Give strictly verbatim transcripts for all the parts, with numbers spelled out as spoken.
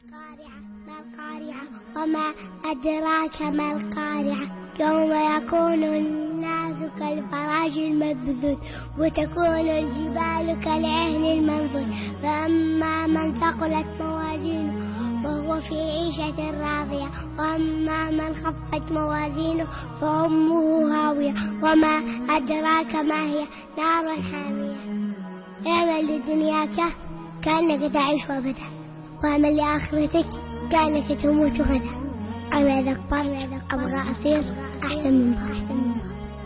القارعة ما القارعة وما أدراك ما القارعة يوم يكون الناس كالفراش المبثوث وتكون الجبال كالعهن المنفوش فأما من ثقلت موازينه وهو في عيشة راضية وأما من خفت موازينه فأمه هاوية وما أدراك ما هي نار حامية. اعمل لدنياك كأنك تعيش أبدا واعمل لآخرتك كأنك تموت غدا. أنا إذا كبرت أبغى أصير أحسن من بابا.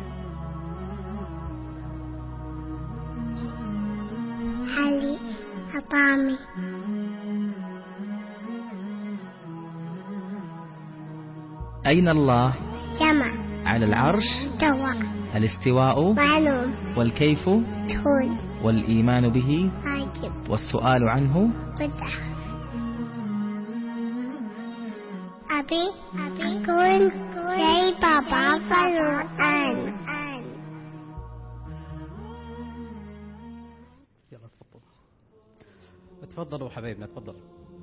حلي أطعمي أين الله؟ سمع. على العرش استوى. الاستواء معلوم. والكيف تكون. والإيمان به واجب. والسؤال عنه بدع. أبي أبي كون زي بابا في القرآن. يلا تفضل تفضلوا حبايبنا تفضلوا.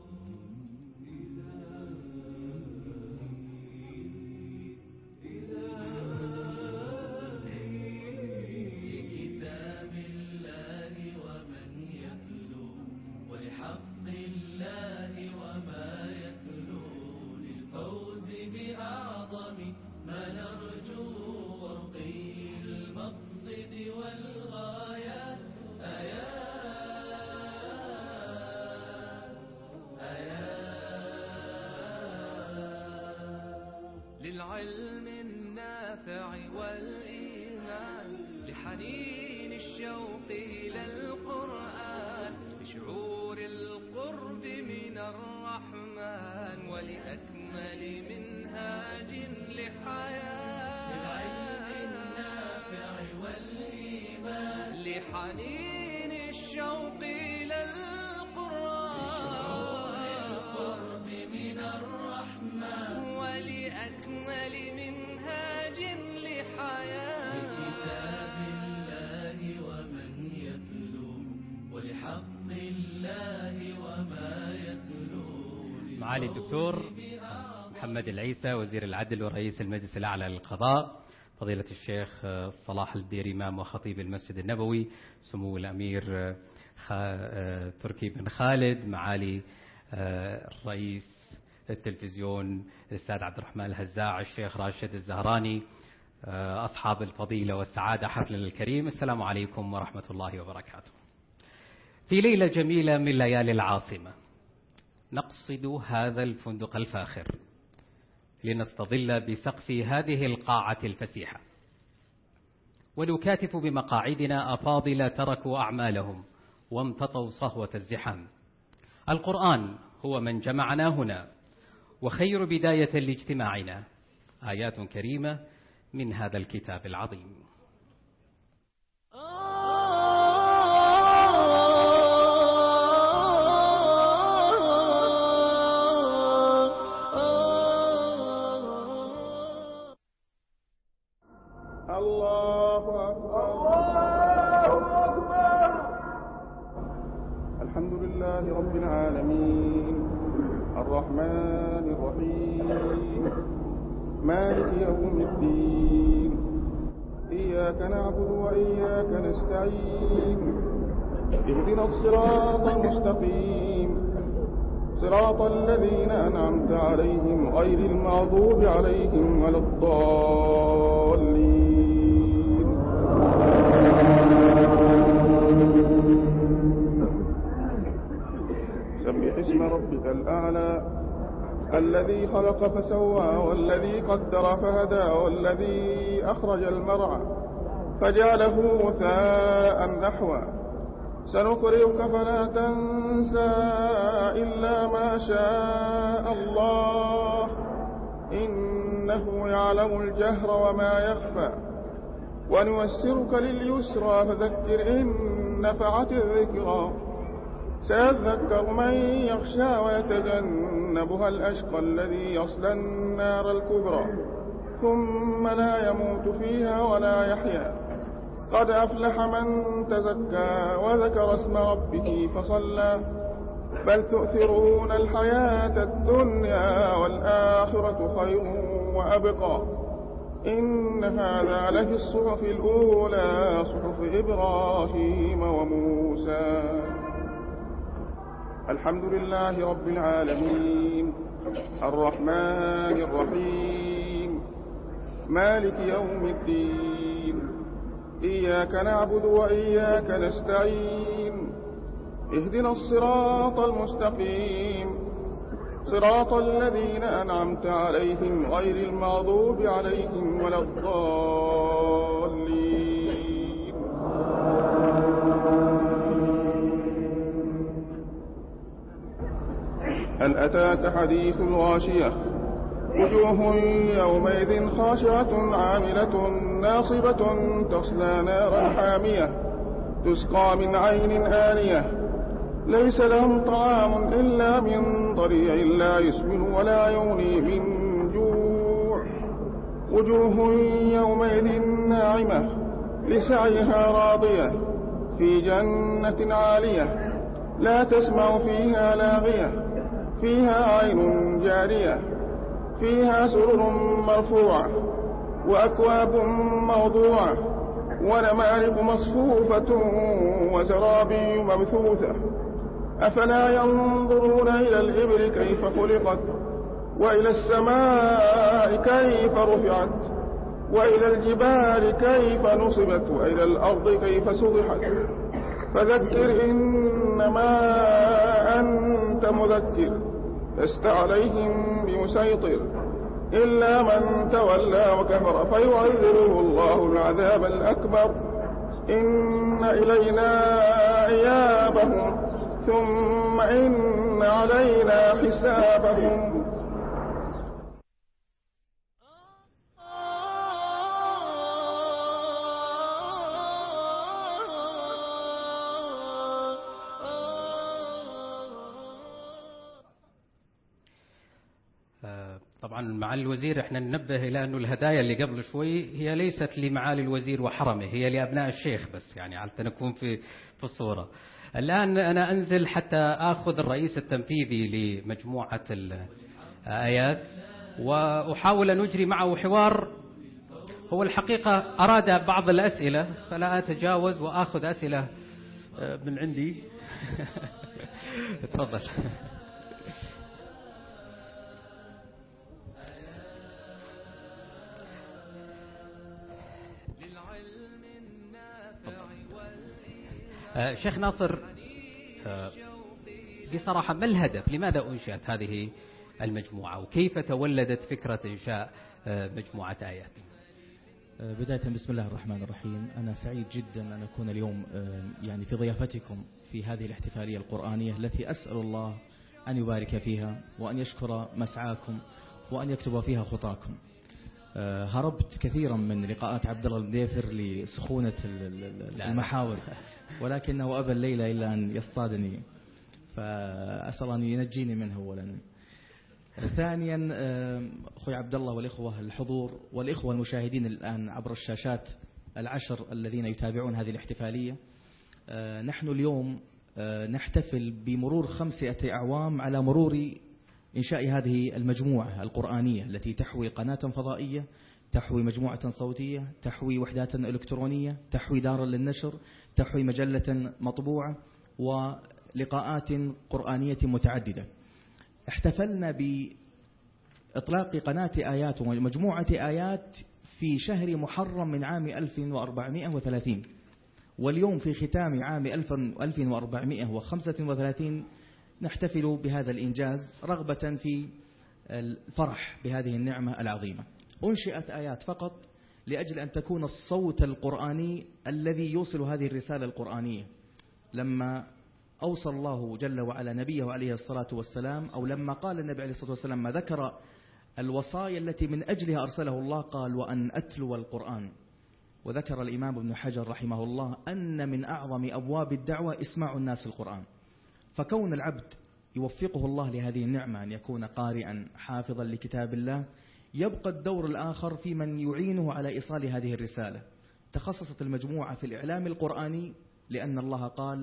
للعلم النافع والإيمان لحنين الشوق إلى القرآن لشعور القرب من الرحمن ولأكمل منهاج لحياة للعلم النافع والإيمان لحنين الشوق إلى القرآن لشعور القرب من الرحمن ولأكمل منهاج لحياة لكتاب الله ومن يتلو ولحق الله وما يتلو. معالي الدكتور محمد العيسى وزير العدل ورئيس المجلس الأعلى للقضاء، فضيلة الشيخ صلاح الدير إمام وخطيب المسجد النبوي، سمو الأمير تركي بن خالد، معالي الرئيس التلفزيون الأستاذ عبد الرحمن الهزاع، الشيخ راشد الزهراني، أصحاب الفضيلة والسعادة حفلنا الكريم، السلام عليكم ورحمة الله وبركاته. في ليلة جميلة من ليالي العاصمة نقصد هذا الفندق الفاخر لنستظل بسقف هذه القاعة الفسيحة ونكاتف بمقاعدنا أفاضل تركوا أعمالهم وامتطوا صهوة الزحام. القرآن هو من جمعنا هنا وخير بداية لاجتماعنا، آيات كريمة من هذا الكتاب العظيم. الله أكبر الله أكبر. الحمد لله رب العالمين الرحمن الرحيم مالك يوم الدين إياك نعبد وإياك نستعين اهدنا الصراط المستقيم صراط الذين أنعمت عليهم غير المغضوب عليهم ولا الضالين. سبح اسم ربك الأعلى الذي خلق فسوى والذي قدر فهدى والذي أخرج المرعى فجعله غثاء نحوا سنقرئك فلا تنسى إلا ما شاء الله إنه يعلم الجهر وما يخفى ونيسرك لليسرى فذكر إن نفعت الذكرى سيذكر من يخشى ويتجنبها الأشقى الذي يصلى النار الكبرى ثم لا يموت فيها ولا يحيا قد أفلح من تزكى وذكر اسم ربه فصلى بل تؤثرون الحياة الدنيا والآخرة خير وأبقى إن هذا لفي الصحف الأولى صحف إبراهيم وموسى. الحمد لله رب العالمين الرحمن الرحيم مالك يوم الدين إياك نعبد وإياك نستعين اهدنا الصراط المستقيم صراط الذين أنعمت عليهم غير المغضوب عليهم ولا الضالين. هل أتاك حديث الغاشية وجوه يومئذ خاشعة عاملة ناصبة تصلى نارا حامية تسقى من عين آنية ليس لهم طعام إلا من ضريع لا يسمن ولا يغني من جوع وجوه يومئذ ناعمة لسعيها راضية في جنة عالية لا تسمع فيها لاغية فيها عين جارية فيها سرر مرفوعة وأكواب موضوعة ونمارق مصفوفة وزرابي مبثوثة أفلا ينظرون إلى الإبل كيف خلقت وإلى السماء كيف رفعت وإلى الجبال كيف نصبت وإلى الأرض كيف سطحت فذكر إنما أنت مذكر لست عليهم بمسيطر إلا من تولى وكفر فيعذبه الله العذاب الأكبر إن إلينا إيابهم ثم إن علينا حسابهم. طبعا معالي الوزير احنا ننبه إلى أنه الهدايا اللي قبل شوي هي ليست لمعالي الوزير وحرمه هي لأبناء الشيخ بس يعني حتى نكون في في الصورة. الآن أنا أنزل حتى أخذ الرئيس التنفيذي لمجموعة الآيات وأحاول أن أجري معه حوار. هو الحقيقة أراد بعض الأسئلة فلا أتجاوز وأخذ أسئلة من عندي. تفضل. شيخ ناصر بصراحة ما الهدف؟ لماذا أنشأت هذه المجموعة وكيف تولدت فكرة إنشاء مجموعة آيات؟ بداية بسم الله الرحمن الرحيم. أنا سعيد جدا أن أكون اليوم يعني في ضيافتكم في هذه الاحتفالية القرآنية التي أسأل الله أن يبارك فيها وأن يشكر مسعاكم وأن يكتب فيها خطاكم. هربت كثيرا من لقاءات عبد الله الديفر لسخونة المحاور ولكنه أبى الليلة إلا أن يصطادني فأسأل أن ينجيني منه أولا. ثانيا أخوي عبد الله والإخوة الحضور والإخوة المشاهدين الآن عبر الشاشات العشر الذين يتابعون هذه الاحتفالية، نحن اليوم نحتفل بمرور خمسة أعوام على مرور إنشاء هذه المجموعة القرآنية التي تحوي قناة فضائية، تحوي مجموعة صوتية، تحوي وحدات إلكترونية، تحوي دارا للنشر، تحوي مجلة مطبوعة ولقاءات قرآنية متعددة. احتفلنا بإطلاق قناة آيات ومجموعة آيات في شهر محرم من عام ألف وأربعمائة وثلاثين، واليوم في ختام عام ألف وأربعمائة وخمسة وثلاثين نحتفل بهذا الإنجاز رغبة في الفرح بهذه النعمة العظيمة. أنشئت آيات فقط لأجل أن تكون الصوت القرآني الذي يوصل هذه الرسالة القرآنية. لما أوصى الله جل وعلا نبيه عليه الصلاة والسلام، أو لما قال النبي عليه الصلاة والسلام ما ذكر الوصايا التي من أجلها أرسله الله، قال وأن أتلو القرآن. وذكر الإمام ابن حجر رحمه الله أن من أعظم أبواب الدعوة إسماع الناس القرآن. فكون العبد يوفقه الله لهذه النعمة أن يكون قارئا حافظا لكتاب الله، يبقى الدور الآخر في من يعينه على إيصال هذه الرسالة. تخصصت المجموعة في الإعلام القرآني لأن الله قال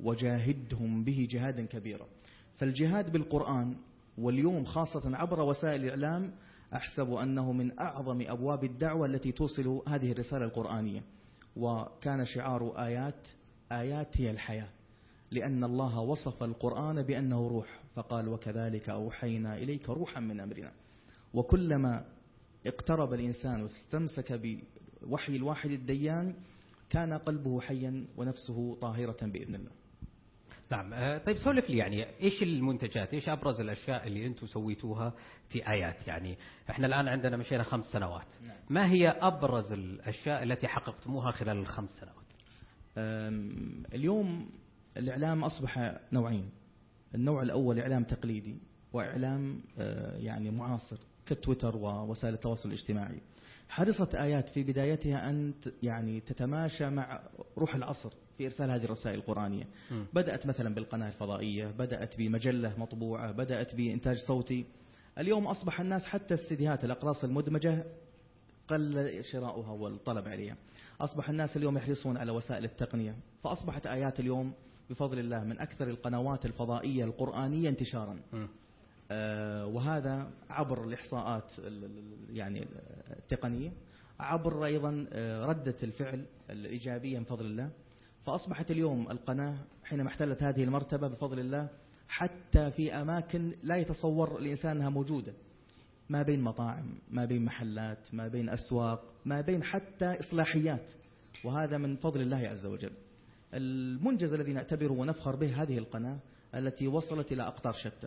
وجاهدهم به جهادا كبيرا. فالجهاد بالقرآن واليوم خاصة عبر وسائل الإعلام أحسب أنه من أعظم أبواب الدعوة التي توصل هذه الرسالة القرآنية. وكان شعار آيات آيات هي الحياة، لأن الله وصف القرآن بأنه روح فقال وكذلك أوحينا إليك روحا من أمرنا. وكلما اقترب الإنسان واستمسك بوحي الواحد الديان كان قلبه حيا ونفسه طاهرة بإذن الله. نعم. طيب سولف لي يعني إيش المنتجات، إيش أبرز الأشياء اللي أنتم سويتوها في آيات؟ يعني إحنا الآن عندنا مشينا خمس سنوات. نعم. ما هي أبرز الأشياء التي حققتموها خلال الخمس سنوات؟ اليوم الإعلام أصبح نوعين. النوع الأول إعلام تقليدي وإعلام يعني معاصر كالتويتر ووسائل التواصل الاجتماعي. حرصت آيات في بدايتها أن يعني تتماشى مع روح العصر في إرسال هذه الرسائل القرآنية. م. بدأت مثلا بالقناة الفضائية، بدأت بمجلة مطبوعة، بدأت بإنتاج صوتي. اليوم أصبح الناس حتى السيديهات الأقراص المدمجة قل شراؤها والطلب عليها. أصبح الناس اليوم يحرصون على وسائل التقنية، فأصبحت آيات اليوم بفضل الله من أكثر القنوات الفضائية القرآنية انتشارا. م. آه وهذا عبر الإحصاءات يعني التقنية، عبر أيضا آه ردة الفعل الإيجابية من فضل الله. فأصبحت اليوم القناة حينما احتلت هذه المرتبة بفضل الله حتى في أماكن لا يتصور الإنسان أنها موجودة، ما بين مطاعم، ما بين محلات، ما بين أسواق، ما بين حتى إصلاحيات، وهذا من فضل الله عز وجل. المنجز الذي نعتبره ونفخر به هذه القناة التي وصلت إلى أقطار شتى.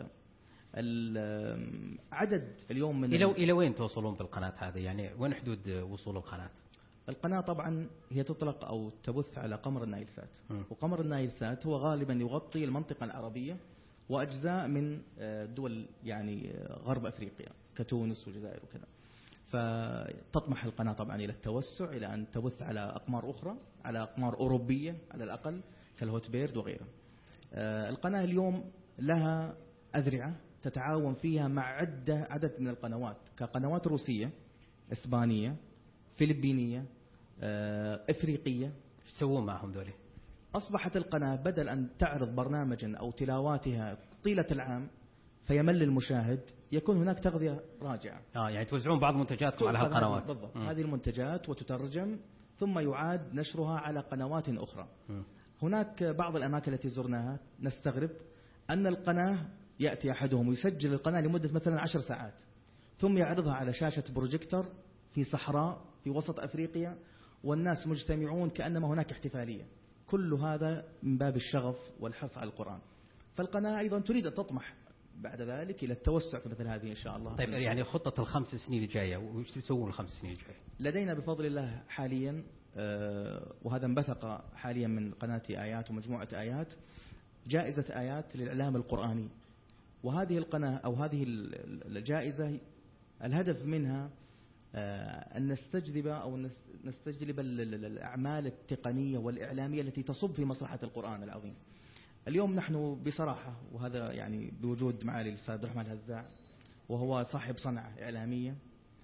العدد اليوم من إلى إلى وين توصلون بالقناة هذه؟ يعني وين حدود وصول القناة؟ القناة طبعا هي تطلق أو تبث على قمر النايل سات، وقمر النايل سات هو غالبا يغطي المنطقة العربية وأجزاء من دول يعني غرب أفريقيا كتونس والجزائر وكذا. فتطمح القناة طبعا إلى التوسع، إلى أن تبث على أقمار أخرى، على أقمار أوروبية على الأقل كالهوت بيرد وغيرها. القناة اليوم لها أذرعة تتعاون فيها مع عدة عدد من القنوات كقنوات روسية، إسبانية، فلبينية، إفريقية. ايش تسوون معهم ذولي؟ أصبحت القناة بدل أن تعرض برنامجا أو تلاواتها طيلة العام فيمل المشاهد، يكون هناك تغذية راجعة. آه يعني توزعون بعض منتجاتكم على هالقنوات. بالضبط. هذه المنتجات وتترجم ثم يعاد نشرها على قنوات أخرى. م. هناك بعض الأماكن التي زرناها نستغرب أن القناة يأتي أحدهم ويسجل القناة لمدة مثلا عشر ساعات ثم يعرضها على شاشة بروجيكتور في صحراء في وسط أفريقيا والناس مجتمعون كأنما هناك احتفالية. كل هذا من باب الشغف والحرص على القرآن. فالقناة أيضا تريد أن تطمح بعد ذلك إلى التوسع في مثل هذه إن شاء الله. طيب يعني خطة الخمس سنين الجاية وش تسوون الخمس سنين الجاية؟ لدينا بفضل الله حاليا وهذا انبثق حاليا من قناة آيات ومجموعة آيات جائزة آيات للإعلام القرآني. وهذه القناة أو هذه الجائزة الهدف منها أن نستجلب أو نستجلب الأعمال التقنية والإعلامية التي تصب في مصلحة القرآن العظيم. اليوم نحن بصراحة وهذا يعني بوجود معالي الأستاذ الرحمن الهزاع وهو صاحب صنعة إعلامية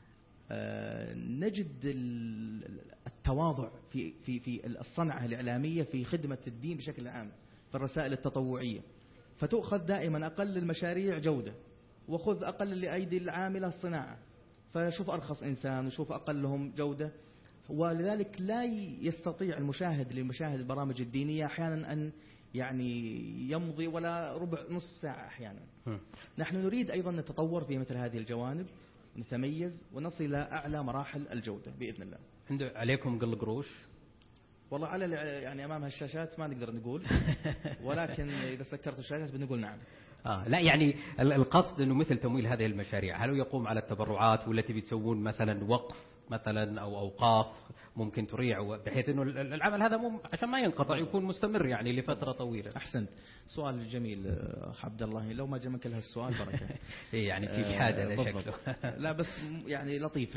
نجد التواضع في في في الصنعة الإعلامية في خدمة الدين بشكل عام في الرسائل التطوعية. فتؤخذ دائما أقل المشاريع جودة وخذ أقل لأيدي العاملة الصناعة، فشوف أرخص إنسان وشوف أقلهم جودة. ولذلك لا يستطيع المشاهد لمشاهد البرامج الدينية أحيانا أن يعني يمضي ولا ربع نصف ساعة أحيانا. م. نحن نريد أيضا نتطور في مثل هذه الجوانب، نتميز ونصل إلى أعلى مراحل الجودة بإذن الله. عنده عليكم قل قروش؟ والله على يعني أمام هالشاشات ما نقدر نقول، ولكن إذا سكرت الشاشات بنقول نعم. آه لا يعني القصد أنه مثل تمويل هذه المشاريع، هل يقوم على التبرعات والتي بتسوون مثلا وقف مثلا أو أوقاف ممكن تريع بحيث أنه العمل هذا مم عشان ما ينقطع يكون مستمر يعني لفترة طويلة؟ أحسنت، سؤال جميل أخ عبد الله، لو ما جمعك لها السؤال بركة. إيه يعني في حاجة شكله. لا بس يعني لطيف.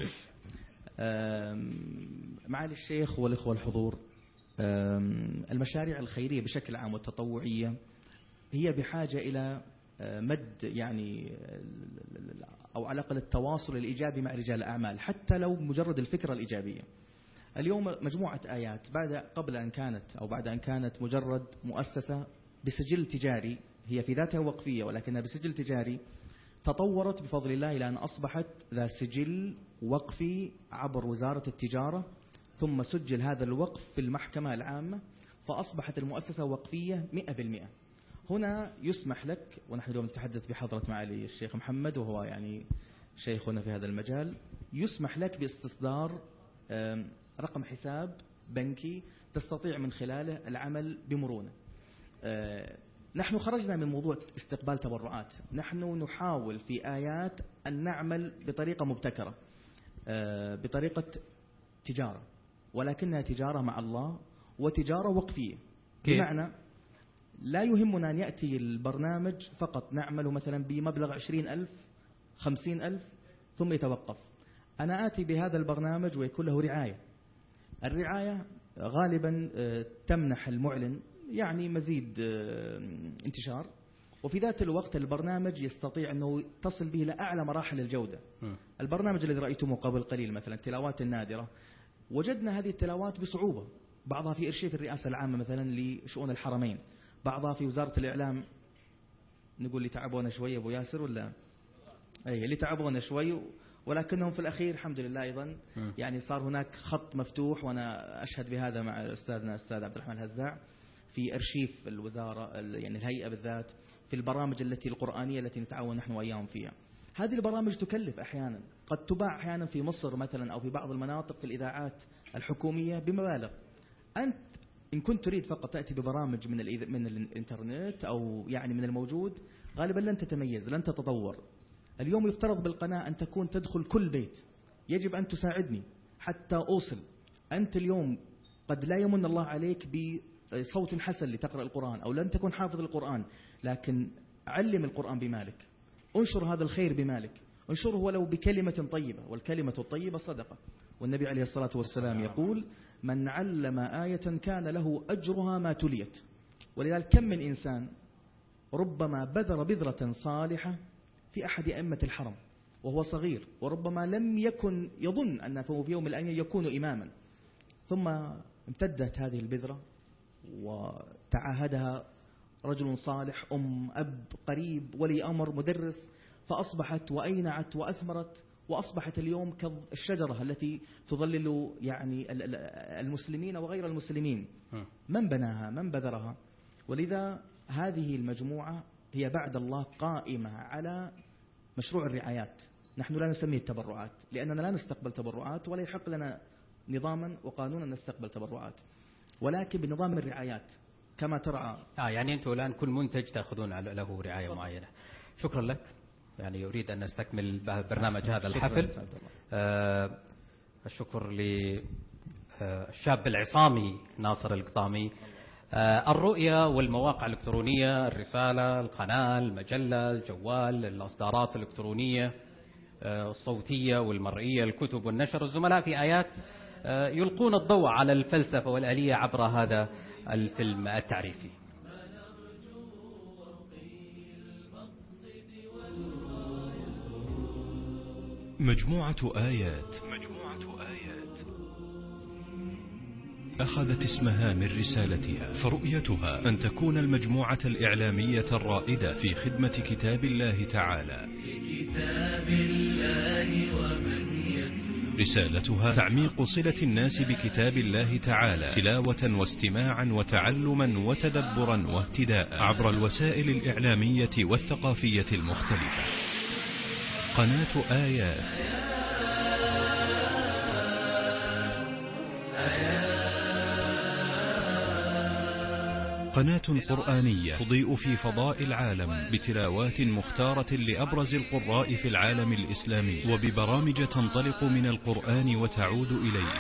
معالي الشيخ والإخوة الحضور، المشاريع الخيرية بشكل عام والتطوعية هي بحاجة إلى مد يعني أو على الأقل التواصل الإيجابي مع رجال الأعمال حتى لو مجرد الفكرة الإيجابية. اليوم مجموعة آيات بعد قبل أن كانت أو بعد أن كانت مجرد مؤسسة بسجل تجاري، هي في ذاتها وقفية ولكنها بسجل تجاري، تطورت بفضل الله إلى أن أصبحت ذا سجل وقفي عبر وزارة التجارة، ثم سجل هذا الوقف في المحكمة العامة، فأصبحت المؤسسة وقفية مئة بالمئة. هنا يسمح لك، ونحن اليوم نتحدث بحضرة معالي الشيخ محمد وهو يعني شيخنا في هذا المجال، يسمح لك باستصدار رقم حساب بنكي تستطيع من خلاله العمل بمرونة. نحن خرجنا من موضوع استقبال تبرعات، نحن نحاول في آيات أن نعمل بطريقة مبتكرة، بطريقة تجارة، ولكنها تجارة مع الله وتجارة وقفية. بمعنى لا يهمنا أن يأتي البرنامج فقط نعمله مثلا بمبلغ عشرين ألف خمسين ألف ثم يتوقف. أنا آتي بهذا البرنامج ويكون له رعاية. الرعاية غالبا تمنح المعلن يعني مزيد انتشار، وفي ذات الوقت البرنامج يستطيع أنه تصل به لأعلى مراحل الجودة. البرنامج الذي رأيتموه قبل قليل مثلا التلاوات النادرة، وجدنا هذه التلاوات بصعوبة، بعضها في إرشيف الرئاسة العامة مثلا لشؤون الحرمين، بعضها في وزارة الإعلام. نقول اللي تعبونا شوية أبو ياسر ولا أي اللي تعبونا شوي، ولكنهم في الأخير الحمد لله أيضا يعني صار هناك خط مفتوح، وأنا أشهد بهذا مع أستاذنا أستاذ عبد الرحمن الهزاع في أرشيف الوزارة يعني الهيئة بالذات، في البرامج التي القرآنية التي نتعاون نحن وإياهم فيها. هذه البرامج تكلف أحيانا، قد تباع أحيانا في مصر مثلا أو في بعض المناطق في الإذاعات الحكومية بمبالغ. أنت إن كنت تريد فقط تأتي ببرامج من من الإنترنت أو يعني من الموجود، غالبا لن تتميز، لن تتطور. اليوم يفترض بالقناة أن تكون تدخل كل بيت، يجب أن تساعدني حتى أوصل. أنت اليوم قد لا يمن الله عليك بصوت حسن لتقرأ القرآن أو لن تكون حافظ القرآن، لكن علم القرآن بمالك، انشر هذا الخير بمالك، انشره ولو بكلمة طيبة، والكلمة الطيبة صدقة. والنبي عليه الصلاة والسلام يقول: من علم آية كان له أجرها ما تليت. ولذلك كم من إنسان ربما بذر بذرة صالحة في أحد أئمة الحرم وهو صغير، وربما لم يكن يظن أنه في يوم من الأيام يكون إماما، ثم امتدت هذه البذرة وتعاهدها رجل صالح، أم، أب، قريب، ولي أمر، مدرس، فأصبحت وأينعت وأثمرت، وأصبحت اليوم كالشجرة التي تظلل يعني المسلمين وغير المسلمين. من بناها؟ من بذرها؟ ولذا هذه المجموعة هي بعد الله قائمة على مشروع الرعايات. نحن لا نسميه التبرعات لأننا لا نستقبل تبرعات، ولا يحق لنا نظاما وقانونا نستقبل تبرعات، ولكن بنظام الرعايات كما ترعى. آه يعني أنتم الآن كل منتج تأخذون له رعاية معينة. شكرا لك. يعني أريد أن نستكمل برنامج هذا الحفل. آه الشكر للشاب العصامي ناصر القطامي. آه الرؤية والمواقع الإلكترونية، الرسالة، القناة، المجلة، الجوال، الإصدارات الإلكترونية آه الصوتية والمرئية، الكتب والنشر. الزملاء في آيات آه يلقون الضوء على الفلسفة والآلية عبر هذا الفيلم التعريفي. مجموعة آيات مجموعة آيات أخذت اسمها من رسالتها، فرؤيتها أن تكون المجموعة الإعلامية الرائدة في خدمة كتاب الله تعالى. كتاب الله ومن رسالتها تعميق صلة الناس بكتاب الله تعالى تلاوة واستماعا وتعلما وتدبرا واهتداء عبر الوسائل الإعلامية والثقافية المختلفة. قناة آيات قناة قرآنية تضيء في فضاء العالم بتلاوات مختارة لأبرز القراء في العالم الإسلامي، وببرامج تنطلق من القرآن وتعود إليه.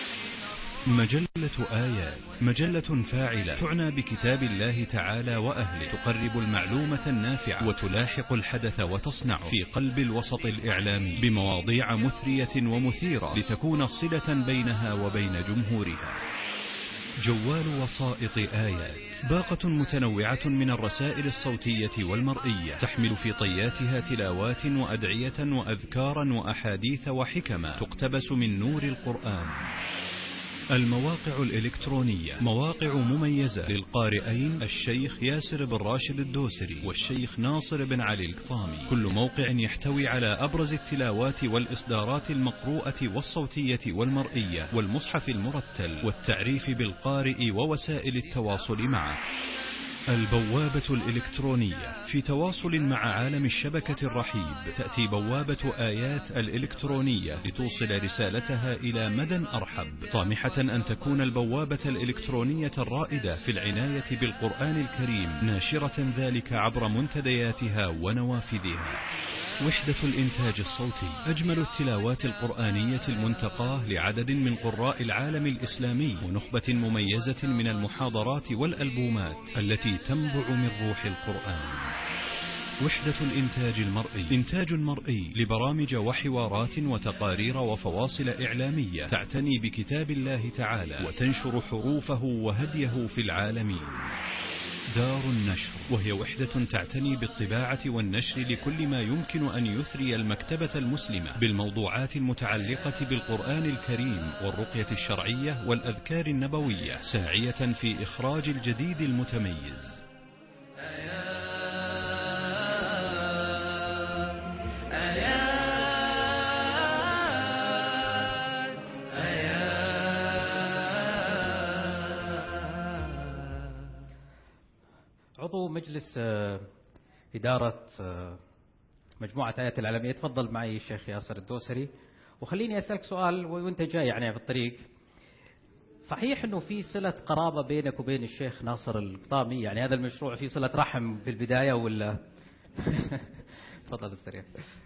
مجلة آيات مجلة فاعلة تعنى بكتاب الله تعالى وأهله، تقرب المعلومة النافعة وتلاحق الحدث وتصنع في قلب الوسط الإعلامي بمواضيع مثرية ومثيرة لتكون صلة بينها وبين جمهورها. جوال وسائط آيات باقة متنوعة من الرسائل الصوتية والمرئية، تحمل في طياتها تلاوات وأدعية وأذكارا وأحاديث وحكما تقتبس من نور القرآن. المواقع الإلكترونية مواقع مميزة للقارئين الشيخ ياسر بن راشد الدوسري والشيخ ناصر بن علي القطامي، كل موقع يحتوي على أبرز التلاوات والإصدارات المقروءة والصوتية والمرئية والمصحف المرتل والتعريف بالقارئ ووسائل التواصل معه. البوابة الإلكترونية في تواصل مع عالم الشبكة الرحيب، تأتي بوابة آيات الإلكترونية لتوصل رسالتها إلى مدى أرحب، طامحة أن تكون البوابة الإلكترونية الرائدة في العناية بالقرآن الكريم، ناشرة ذلك عبر منتدياتها ونوافذها. وحدة الإنتاج الصوتي، أجمل التلاوات القرآنية المنتقاة لعدد من قراء العالم الإسلامي ونخبة مميزة من المحاضرات والألبومات التي تنبع من روح القرآن. وحدة الإنتاج المرئي، إنتاج مرئي لبرامج وحوارات وتقارير وفواصل إعلامية تعتني بكتاب الله تعالى وتنشر حروفه وهديه في العالمين. دار النشر، وهي وحدة تعتني بالطباعة والنشر لكل ما يمكن أن يثري المكتبة المسلمة بالموضوعات المتعلقة بالقرآن الكريم والرقية الشرعية والأذكار النبوية، ساعية في إخراج الجديد المتميز. عضو مجلس إدارة مجموعة آيات العالمية، تفضل معي الشيخ ياسر الدوسري. وخليني أسألك سؤال وانت جاي يعني في الطريق، صحيح أنه في صلة قرابة بينك وبين الشيخ ناصر القطامي؟ يعني هذا المشروع في صلة رحم في البداية ولا؟ تفضل استريح.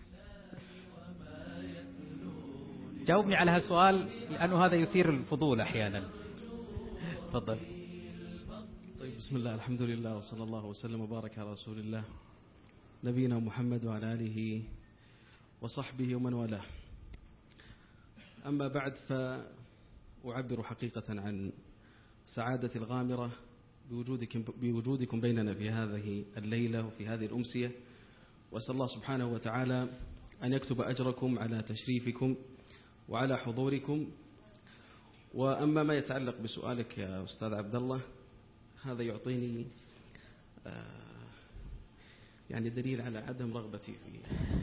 جاوبني على هالسؤال لأنه هذا يثير الفضول أحيانا. تفضل. طيب، بسم الله، الحمد لله، وصلى الله وسلم وبارك على رسول الله نبينا محمد وعلى آله وصحبه ومن والاه. أما بعد، فأعبر حقيقة عن سعادة الغامرة بوجودكم, بوجودكم بيننا في هذه الليلة وفي هذه الأمسية، وأسأل الله سبحانه وتعالى أن يكتب أجركم على تشريفكم وعلى حضوركم. وأما ما يتعلق بسؤالك يا أستاذ عبد الله، هذا يعطيني يعني دليل على عدم رغبتي في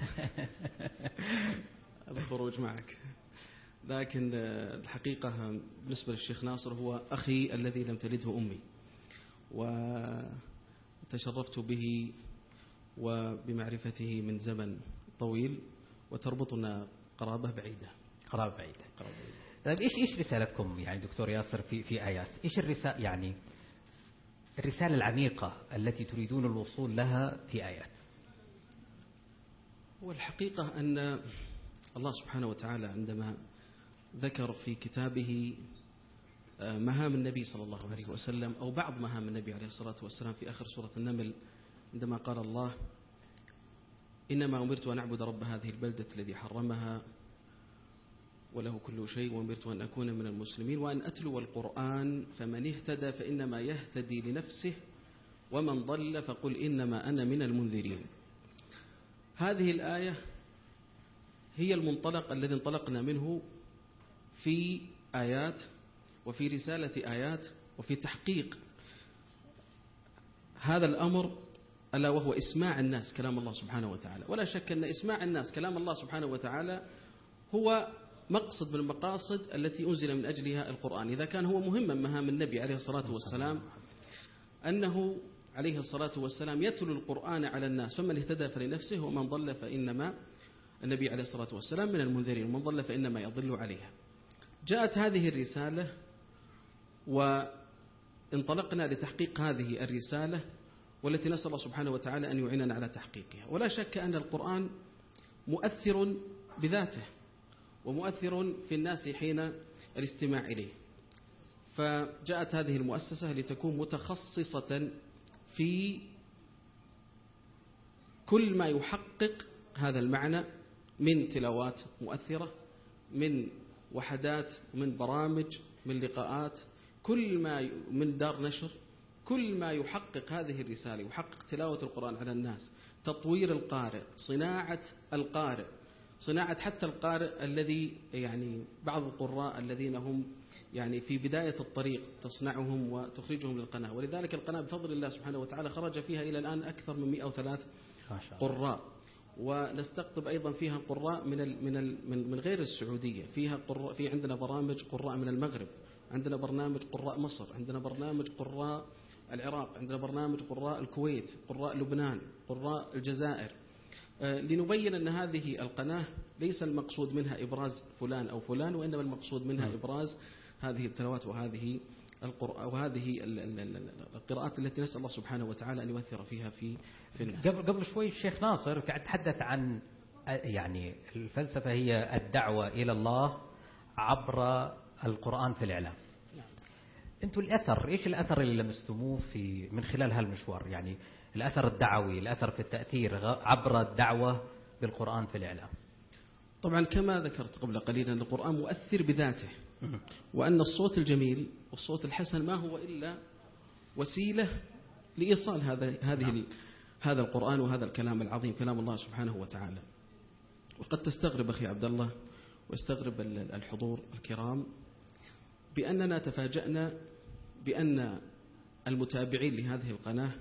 الخروج معك. لكن الحقيقة بالنسبة للشيخ ناصر هو أخي الذي لم تلده أمي، وتشرفت به وبمعرفته من زمن طويل، وتربطنا قرابة بعيدة. قرابة بعيدة. طيب إيش إيش رسالتكم يعني دكتور ياسر في في آيات؟ إيش الرسالة يعني الرسالة العميقة التي تريدون الوصول لها في آيات؟ والحقيقة أن الله سبحانه وتعالى عندما ذكر في كتابه مهام النبي صلى الله عليه وسلم، أو بعض مهام النبي عليه الصلاة والسلام، في آخر سورة النمل عندما قال الله: إنما أمرت أن أعبد رب هذه البلدة الذي حرمها وله كل شيء، وأمرت أن أكون من المسلمين وأن أتلو القرآن فمن اهتدى فإنما يهتدي لنفسه ومن ضل فقل إنما أنا من المنذرين. هذه الآية هي المنطلق الذي انطلقنا منه في آيات وفي رسالة آيات وفي تحقيق هذا الأمر، ألا وهو إسماع الناس كلام الله سبحانه وتعالى. ولا شك أن إسماع الناس كلام الله سبحانه وتعالى هو مقصد من المقاصد التي أنزل من أجلها القرآن. إذا كان هو مهما مهام النبي عليه الصلاة والسلام أنه عليه الصلاة والسلام يتلو القرآن على الناس، فمن اهتدى فلنفسه ومن ضل فإنما النبي عليه الصلاة والسلام من المنذرين، ومن ضل فإنما يضل عليها. جاءت هذه الرسالة وانطلقنا لتحقيق هذه الرسالة، والتي نسأل الله سبحانه وتعالى أن يعيننا على تحقيقها. ولا شك أن القرآن مؤثر بذاته ومؤثر في الناس حين الاستماع إليه، فجاءت هذه المؤسسة لتكون متخصصة في كل ما يحقق هذا المعنى من تلاوات مؤثرة، من وحدات، من برامج، من لقاءات، كل ما من دار نشر، كل ما يحقق هذه الرسالة، يحقق تلاوة القرآن على الناس، تطوير القارئ، صناعة القارئ، صناعة حتى القارئ الذي يعني بعض القراء الذين هم يعني في بداية الطريق تصنعهم وتخرجهم للقناة. ولذلك القناة بفضل الله سبحانه وتعالى خرج فيها إلى الآن أكثر من مئة وثلاث قراء، ونستقطب أيضا فيها قراء من ال من ال من غير السعودية. فيها قراء، في عندنا برامج قراء من المغرب، عندنا برنامج قراء مصر، عندنا برنامج قراء العراق، عندنا برنامج قراء الكويت، قراء لبنان، قراء الجزائر، لنبين أن هذه القناة ليس المقصود منها إبراز فلان أو فلان، وإنما المقصود منها إبراز هذه التلاوات وهذه القراء وهذه القراءات التي نسأل الله سبحانه وتعالى أن يؤثر فيها في في الناس. قبل قبل شوي الشيخ ناصر قاعد تحدث عن يعني الفلسفة هي الدعوة إلى الله عبر القرآن في الإعلام. أنتوا الأثر، إيش الأثر اللي لمستموه في من خلال هالمشوار؟ يعني الأثر الدعوي، الأثر في التأثير عبر الدعوة بالقرآن في الإعلام. طبعا كما ذكرت قبل قليل أن القرآن مؤثر بذاته، وأن الصوت الجميل والصوت الحسن ما هو إلا وسيلة لإيصال هذا هذه هذا القرآن وهذا الكلام العظيم كلام الله سبحانه وتعالى. وقد تستغرب أخي عبد الله واستغرب الحضور الكرام بأننا تفاجأنا بأن المتابعين لهذه القناة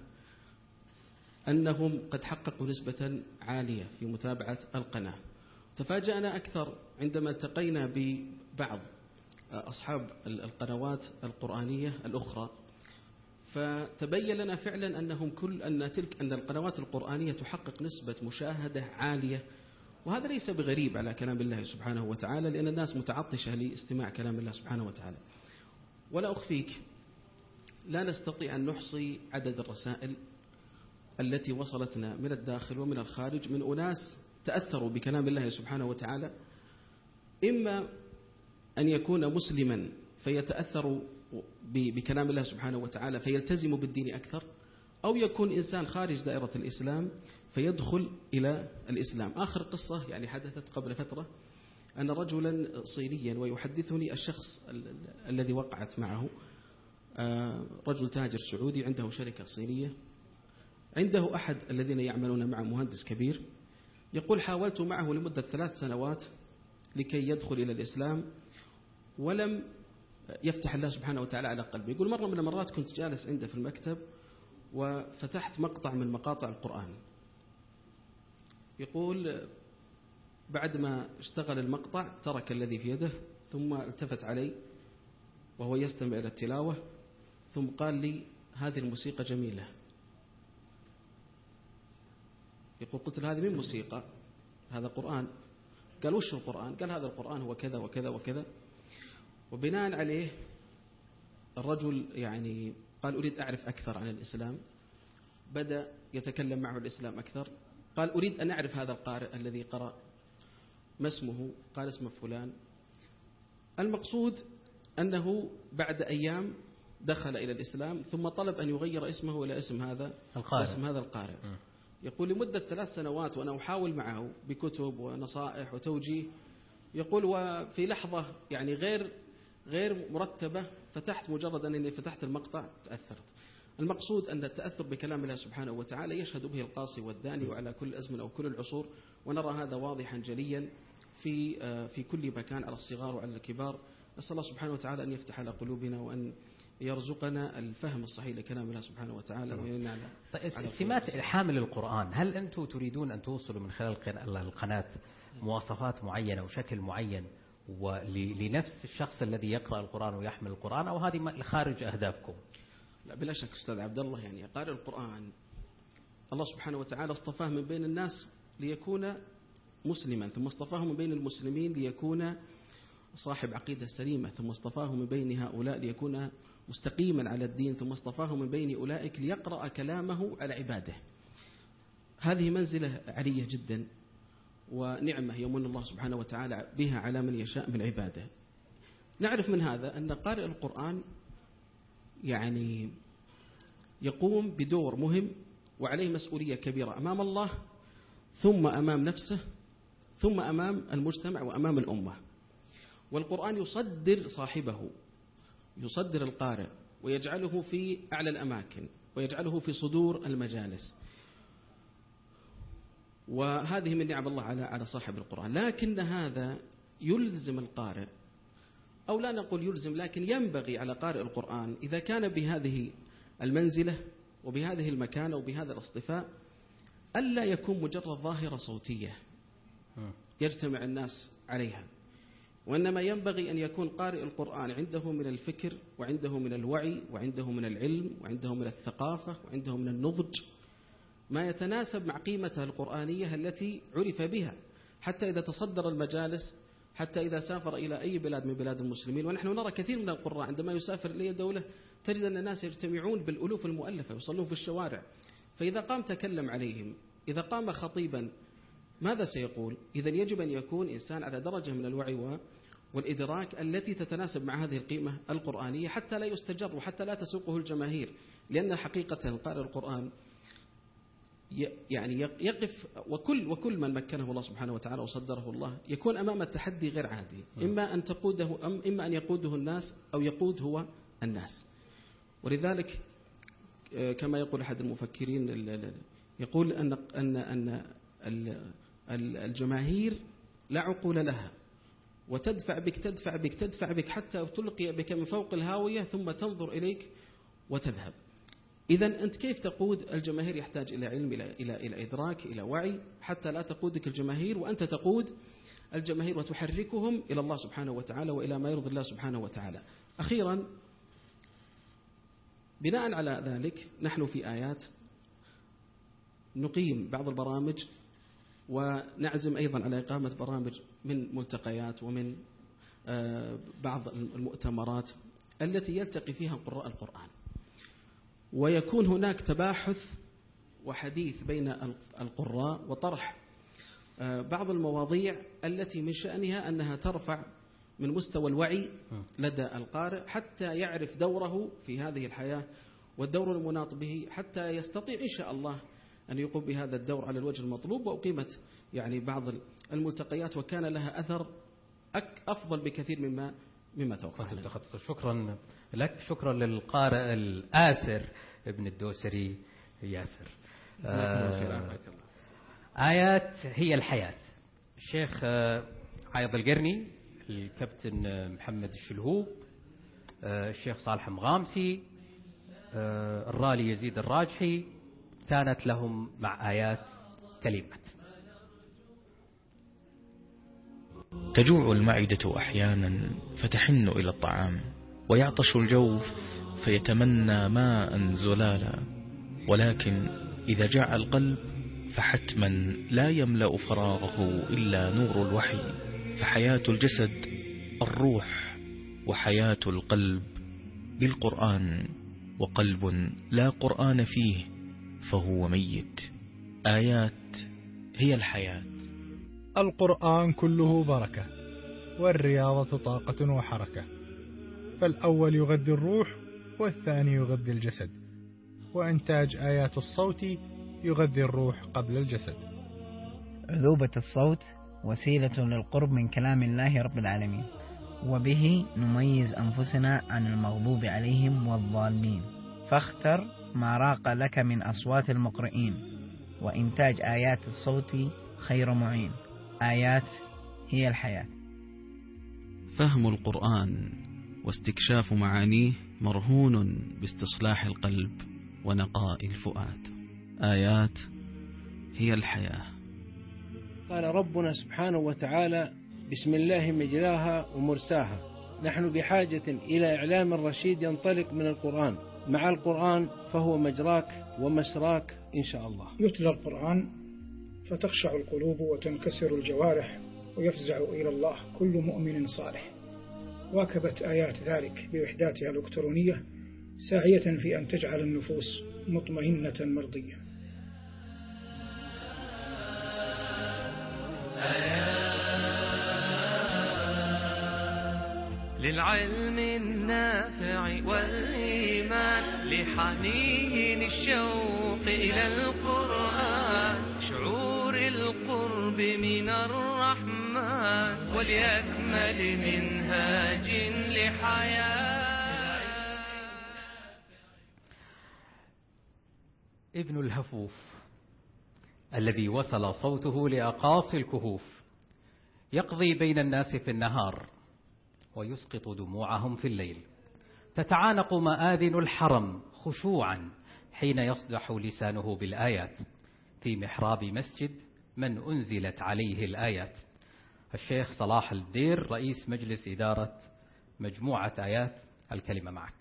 أنهم قد حققوا نسبة عالية في متابعة القناة. تفاجأنا أكثر عندما التقينا ببعض أصحاب القنوات القرآنية الأخرى، فتبين لنا فعلا أنهم كل أن تلك أن القنوات القرآنية تحقق نسبة مشاهدة عالية، وهذا ليس بغريب على كلام الله سبحانه وتعالى، لأن الناس متعطشة لاستماع كلام الله سبحانه وتعالى. ولا أخفيك لا نستطيع أن نحصي عدد الرسائل التي وصلتنا من الداخل ومن الخارج من أناس تأثروا بكلام الله سبحانه وتعالى، إما أن يكون مسلما فيتأثر بكلام الله سبحانه وتعالى فيلتزم بالدين أكثر، أو يكون إنسان خارج دائرة الإسلام فيدخل إلى الإسلام. آخر قصة يعني حدثت قبل فترة أن رجلا صينيا، ويحدثني الشخص الذي وقعت معه رجل تاجر سعودي عنده شركة صينية، عنده أحد الذين يعملون معه مهندس كبير، يقول حاولت معه لمدة ثلاث سنوات لكي يدخل إلى الإسلام ولم يفتح الله سبحانه وتعالى على قلبه. يقول مرة من المرات كنت جالس عنده في المكتب وفتحت مقطع من مقاطع القرآن، يقول بعد ما اشتغل المقطع ترك الذي في يده ثم التفت علي وهو يستمع إلى التلاوة، ثم قال لي هذه الموسيقى جميلة. يقول قلت له هذه من موسيقى؟ هذا قرآن. قال وش القرآن؟ قال هذا القرآن هو كذا وكذا وكذا. وبناء عليه الرجل يعني قال أريد أعرف أكثر عن الإسلام، بدأ يتكلم معه الإسلام أكثر. قال أريد أن أعرف هذا القارئ الذي قرأ ما اسمه؟ قال اسمه فلان. المقصود أنه بعد أيام دخل إلى الإسلام ثم طلب أن يغير اسمه إلى اسم هذا القارئ. اسم هذا القارئ. م. يقول لمدة ثلاث سنوات وأنا أحاول معه بكتب ونصائح وتوجيه، يقول وفي لحظة يعني غير غير مرتبة فتحت مجرد أنني فتحت المقطع تأثرت. المقصود أن التأثر بكلام الله سبحانه وتعالى يشهد به القاصي والداني وعلى كل الأزمنة وكل العصور، ونرى هذا واضحا جليا في في كل مكان على الصغار وعلى الكبار. نسأل الله سبحانه وتعالى أن يفتح على قلوبنا وأن يرزقنا الفهم الصحيح لكلام الله سبحانه وتعالى. وينعنا طيب سمات حامل القرآن، هل أنتم تريدون أن توصلوا من خلال القناة مواصفات معينة وشكل معين ولنفس الشخص الذي يقرأ القرآن ويحمل القرآن، أو هذه خارج أهدافكم؟ لا بلا شك أستاذ عبد الله، يعني قارئ القرآن الله سبحانه وتعالى اصطفاه من بين الناس ليكون مسلما، ثم اصطفاه من بين المسلمين ليكون صاحب عقيدة سليمة، ثم اصطفاه من بين هؤلاء ليكون مستقيما على الدين، ثم اصطفاه من بين أولئك ليقرأ كلامه على عباده. هذه منزلة عالية جدا ونعمة يمن الله سبحانه وتعالى بها على من يشاء من عباده. نعرف من هذا أن قارئ القرآن يعني يقوم بدور مهم وعليه مسؤولية كبيرة أمام الله، ثم أمام نفسه، ثم أمام المجتمع وأمام الأمة. والقرآن يصدر صاحبه، يصدر القارئ ويجعله في أعلى الأماكن ويجعله في صدور المجالس. وهذه من نعم الله على على صاحب القرآن. لكن هذا يلزم القارئ، أو لا نقول يلزم، لكن ينبغي على قارئ القرآن إذا كان بهذه المنزلة وبهذه المكانة وبهذا الاصطفاء ألا يكون مجرد ظاهرة صوتية يجتمع الناس عليها، وإنما ينبغي أن يكون قارئ القرآن عنده من الفكر وعنده من الوعي وعنده من العلم وعنده من الثقافة وعنده من النضج ما يتناسب مع قيمته القرآنية التي عرف بها، حتى إذا تصدر المجالس، حتى إذا سافر إلى أي بلاد من بلاد المسلمين. ونحن نرى كثير من القراء عندما يسافر إلى دولة تجد أن الناس يجتمعون بالألوف المؤلفة يصلون في الشوارع، فإذا قام تكلم عليهم، إذا قام خطيبا ماذا سيقول؟ إذن يجب أن يكون إنسان على درجة من الوعي والإدراك التي تتناسب مع هذه القيمة القرآنية حتى لا يستجر وحتى لا تسوقه الجماهير. لأن حقيقة قارئ القرآن يعني يقف، وكل وكل من مكنه الله سبحانه وتعالى وصدره الله يكون أمام التحدي غير عادي، إما أن تقوده أم إما أن يقوده الناس أو يقود هو الناس. ولذلك كما يقول أحد المفكرين يقول أن أن أن الجماهير لا عقول لها، وتدفع بك تدفع بك تدفع بك حتى تلقي بك من فوق الهاوية ثم تنظر إليك وتذهب. إذن أنت كيف تقود الجماهير؟ يحتاج إلى علم، إلى إلى إلى إدراك، إلى وعي، حتى لا تقودك الجماهير وأنت تقود الجماهير وتحركهم إلى الله سبحانه وتعالى وإلى ما يرضي الله سبحانه وتعالى. أخيرا بناء على ذلك نحن في آيات نقيم بعض البرامج ونعزم أيضا على إقامة برامج من ملتقيات ومن بعض المؤتمرات التي يلتقي فيها قراء القرآن، ويكون هناك تباحث وحديث بين القراء وطرح بعض المواضيع التي من شأنها أنها ترفع من مستوى الوعي لدى القارئ حتى يعرف دوره في هذه الحياة والدور المناط به، حتى يستطيع إن شاء الله أن يقوم بهذا الدور على الوجه المطلوب. وأقيمت يعني بعض الملتقيات وكان لها أثر أفضل بكثير مما مما توقعنا. شكرا لك، شكرا للقارئ الآسر ابن الدوسري ياسر. آه آيات هي الحياة. الشيخ عايض القرني، الكابتن محمد الشلهوب، الشيخ صالح مغامسي، الرالي يزيد الراجحي، كانت لهم مع آيات كلمات. تجوع المعدة أحيانا فتحن إلى الطعام، ويعطش الجوف فيتمنى ماء زلالا، ولكن إذا جاع القلب فحتما لا يملأ فراغه إلا نور الوحي، فحياة الجسد الروح وحياة القلب بالقرآن، وقلب لا قرآن فيه فهو ميت. آيات هي الحياة. القرآن كله بركة، والرياضة طاقة وحركة، فالأول يغذي الروح والثاني يغذي الجسد، وإنتاج آيات الصوت يغذي الروح قبل الجسد. عذوبة الصوت وسيلة للقرب من كلام الله رب العالمين، وبه نميز أنفسنا عن المغضوب عليهم والضالين، فاختر ما راق لك من أصوات المقرئين، وإنتاج آيات الصوت خير معين. آيات هي الحياة. فهم القرآن واستكشاف معانيه مرهون باستصلاح القلب ونقاء الفؤاد. آيات هي الحياة. قال ربنا سبحانه وتعالى: بسم الله مجراها ومرساها. نحن بحاجة إلى إعلام رشيد ينطلق من القرآن. مع القرآن فهو مجراك ومسراك إن شاء الله. يتلى القرآن فتخشع القلوب وتنكسر الجوارح ويفزع إلى الله كل مؤمن صالح. واكبت آيات ذلك بوحداتها الإلكترونية ساعية في أن تجعل النفوس مطمئنة مرضية. للعلم النافع والإيمان، لحنين الشوق إلى القرآن، شعور القرب من الرحمن، ولأكمل منهاج لحياة. ابن الهفوف الذي وصل صوته لأقاصي الكهوف، يقضي بين الناس في النهار ويسقط دموعهم في الليل. تتعانق مآذن الحرم خشوعا حين يصدح لسانه بالآيات في محراب مسجد من أنزلت عليه الآيات. الشيخ صلاح الدير رئيس مجلس إدارة مجموعة آيات، الكلمة معك.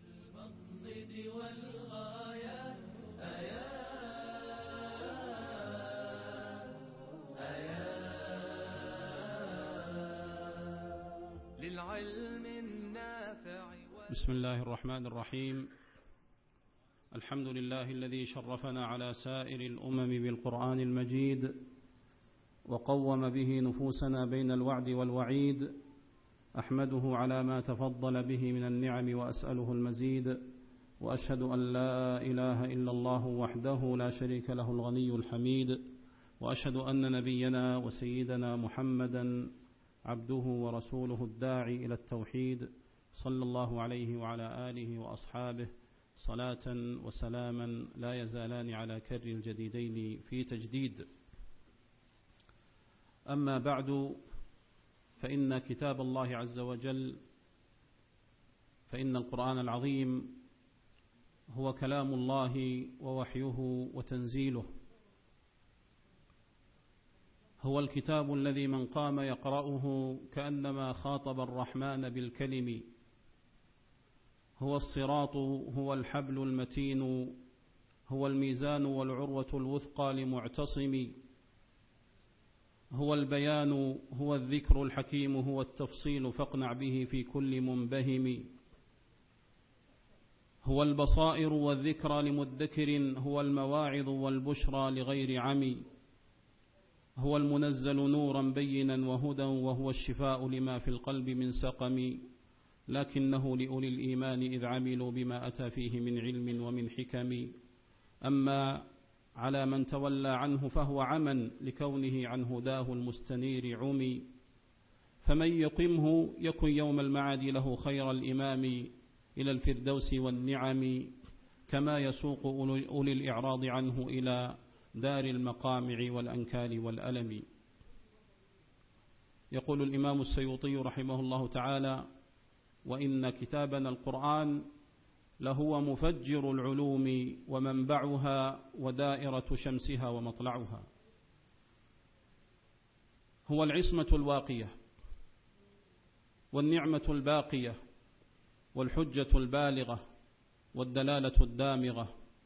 بسم الله الرحمن الرحيم. الحمد لله الذي شرفنا على سائر الأمم بالقرآن المجيد وقوم به نفوسنا بين الوعد والوعيد. أحمده على ما تفضل به من النعم وأسأله المزيد، وأشهد أن لا إله إلا الله وحده لا شريك له الغني الحميد، وأشهد أن نبينا وسيدنا محمدا عبده ورسوله الداعي إلى التوحيد، صلى الله عليه وعلى آله وأصحابه صلاة وسلاما لا يزالان على كر الجديدين في تجديد. أما بعد، فإن كتاب الله عز وجل فإن القرآن العظيم هو كلام الله ووحيه وتنزيله، هو الكتاب الذي من قام يقرأه كأنما خاطب الرحمن بالكلم، هو الصراط، هو الحبل المتين، هو الميزان والعروة الوثقى لمعتصم، هو البيان، هو الذكر الحكيم، هو التفصيل فاقنع به في كل منبهم، هو البصائر والذكرى لمدكر، هو المواعظ والبشرى لغير عمي، هو المنزل نورا بينا وهدى، وهو الشفاء لما في القلب من سقم، لكنه لأولي الإيمان إذ عملوا بما أتى فيه من علم ومن حكم. أما على من تولى عنه فهو عمى لكونه عن هداه المستنير عمي، فمن يقمه يكن يوم المعاد له خير الإمام إلى الفردوس والنعم، كما يسوق أولي الإعراض عنه إلى دار المقامع والأنكال والألم. يقول الإمام السيوطي رحمه الله تعالى: وإن كتابنا القرآن لهو مفجر العلوم ومنبعها ودائرة شمسها ومطلعها، هو العصمة الواقية والنعمة الباقية والحجة البالغة والدلالة الدامغة،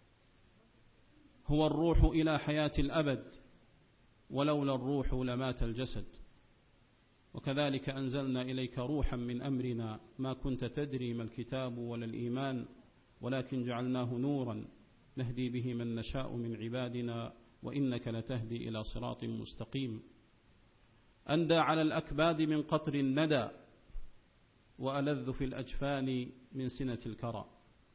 هو الروح إلى حياة الأبد، ولولا الروح لمات الجسد. وكذلك أنزلنا إليك روحا من أمرنا ما كنت تدري ما الكتاب ولا الإيمان، ولكن جعلناه نورا نهدي به من نشاء من عبادنا، وإنك لتهدي إلى صراط مستقيم. أندى على الأكباد من قطر الندى، وألذ في الأجفان من سنة الكرى.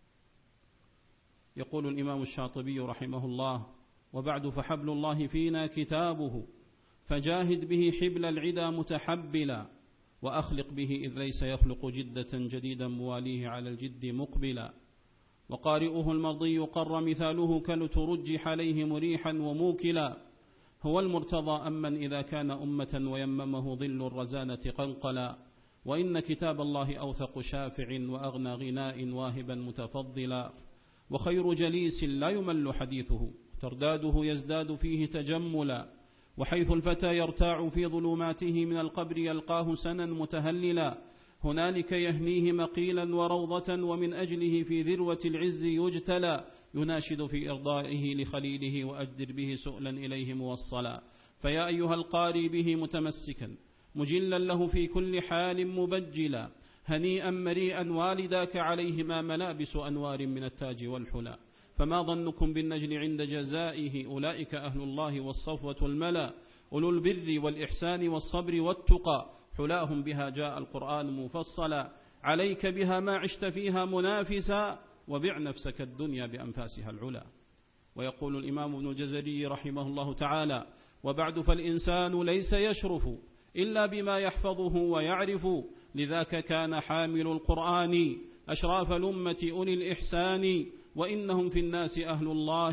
يقول الإمام الشاطبي رحمه الله: وبعد فحبل الله فينا كتابه، فجاهد به حبل العدا متحبلا، وأخلق به إذ ليس يخلق جدة جديدا مواليه على الجد مقبلا، وقارئه المرضي قر مثاله كلترجح عليه مريحا وموكلا، هو المرتضى أمن إذا كان أمة ويممه ظل الرزانة قنقلا، وإن كتاب الله أوثق شافع وأغنى غناء واهبا متفضلا، وخير جليس لا يمل حديثه ترداده يزداد فيه تجملا، وحيث الفتى يرتاع في ظلماته من القبر يلقاه سنا متهللا، هنالك يهنيه مقيلا وروضة، ومن أجله في ذروة العز يجتلى، يناشد في إرضائه لخليله وأجدر به سؤلا إليه موصلا، فيا أيها القاري به متمسكا مجلا له في كل حال مبجلا، هنيئا مريئا والداك عليهما ملابس أنوار من التاج والحلا، فما ظنكم بالنجل عند جزائه، أولئك أهل الله والصفوة الملا، أولو البر والإحسان والصبر والتقى، حلاهم بها جاء القرآن مفصلا، عليك بها ما عشت فيها منافسا، وبع نفسك الدنيا بأنفاسها العلا. ويقول الإمام ابن الجزري رحمه الله تعالى: وبعد فالإنسان ليس يشرف إلا بما يحفظه ويعرف، لذاك كان حامل القرآن أشراف الأمة أولي الإحسان، وإنهم في الناس أهل الله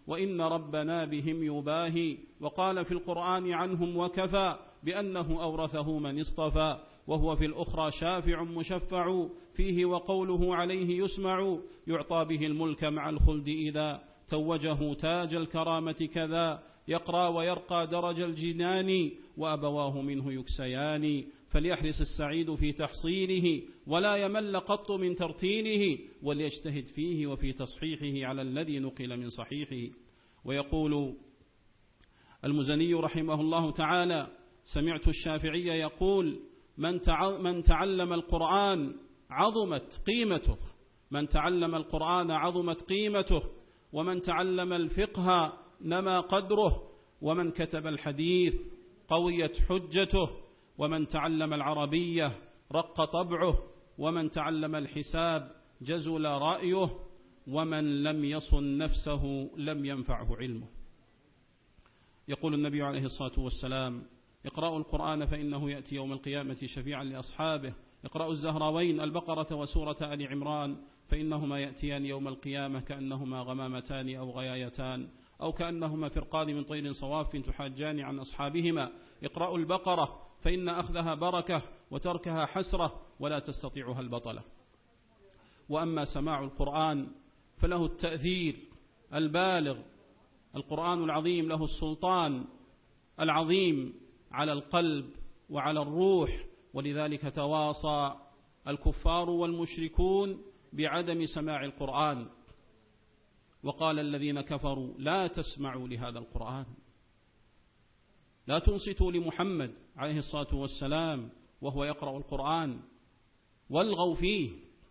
وإن ربنا بهم يباهي. وقال في القرآن عنهم وكفى بأنه أورثه من اصطفى، وهو في الأخرى شافع مشفع فيه وقوله عليه يسمع، يعطى به الملك مع الخلد إذا توجه تاج الكرامة كذا، يقرى ويرقى درج الجنان وأبواه منه يكسيان. فليحرص السعيد في تحصيله ولا يمل قط من ترتيله، وليجتهد فيه وفي تصحيحه على الذي نقل من صحيحه. ويقول المزني رحمه الله تعالى: سمعت الشافعي يقول: من تعلم القرآن عظمت قيمته، من تعلم القرآن عظمت قيمته، ومن تعلم الفقه نما قدره، ومن كتب الحديث قويت حجته، ومن تعلم العربية رق طبعه، ومن تعلم الحساب جزل رأيه، ومن لم يصن نفسه لم ينفعه علمه. يقول النبي عليه الصلاة والسلام: اقرأوا القرآن فإنه يأتي يوم القيامة شفيعا لأصحابه. اقرأوا الزهراوين البقرة وسورة آل عمران فإنهما يأتيان يوم القيامة كأنهما غمامتان أو غيايتان أو كأنهما فرقان من طير صواف تحاجان عن أصحابهما. اقرأوا البقرة فإن أخذها بركة وتركها حسرة ولا تستطيعها البطلة. وأما سماع القرآن فله التأثير البالغ. القرآن العظيم له السلطان العظيم على القلب وعلى الروح، ولذلك تواصى الكفار والمشركون بعدم سماع القرآن، وقال الذين كفروا: لا تسمعوا لهذا القرآن، لا تنصتوا لمحمد عليه الصلاة والسلام وهو يقرأ القرآن، والغوا فيه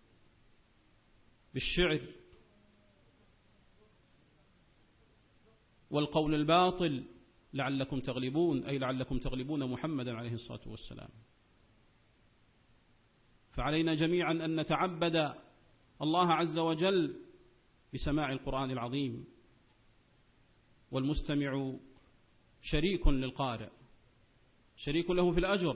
بالشعر والقول الباطل لعلكم تغلبون، أي لعلكم تغلبون محمدا عليه الصلاة والسلام. فعلينا جميعا أن نتعبد الله عز وجل بسماع القرآن العظيم، والمستمع شريك للقارئ، شريك له في الأجر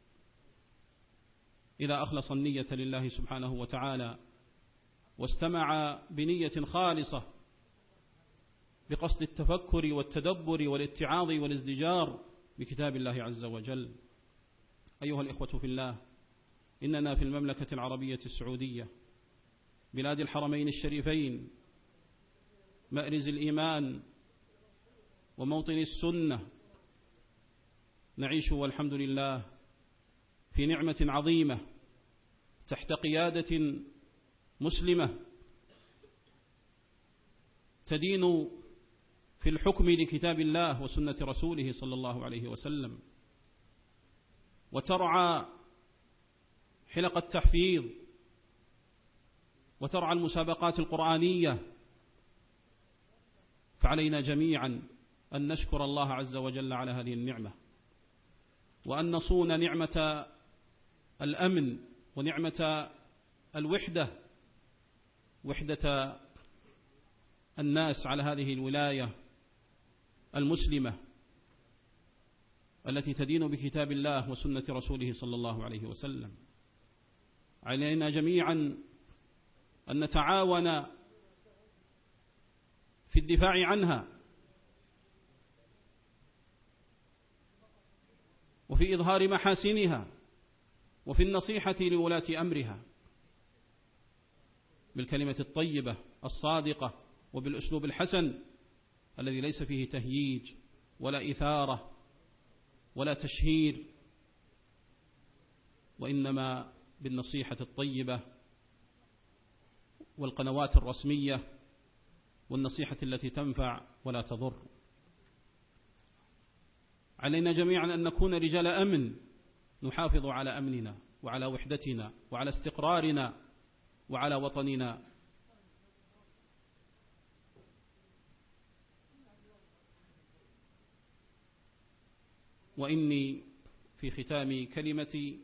إذا أخلص النية لله سبحانه وتعالى واستمع بنية خالصة بقصد التفكر والتدبر والاتعاظ والازدجار بكتاب الله عز وجل. أيها الإخوة في الله، إننا في المملكة العربية السعودية بلاد الحرمين الشريفين، مأرز الإيمان وموطن السنة، نعيش والحمد لله في نعمة عظيمة تحت قيادة مسلمة تدين في الحكم لكتاب الله وسنة رسوله صلى الله عليه وسلم، وترعى حلق التحفيظ وترعى المسابقات القرآنية. فعلينا جميعا أن نشكر الله عز وجل على هذه النعمة، وأن نصون نعمة الأمن ونعمة الوحدة، وحدة الناس على هذه الولاية المسلمة التي تدين بكتاب الله وسنة رسوله صلى الله عليه وسلم. علينا جميعا أن نتعاون في الدفاع عنها وفي إظهار محاسنها وفي النصيحة لولاة أمرها بالكلمة الطيبة الصادقة وبالأسلوب الحسن الذي ليس فيه تهييج ولا إثارة ولا تشهير، وإنما بالنصيحة الطيبة والقنوات الرسمية والنصيحة التي تنفع ولا تضر. علينا جميعا أن نكون رجال أمن نحافظ على أمننا وعلى وحدتنا وعلى استقرارنا وعلى وطننا. وإني في ختام كلمتي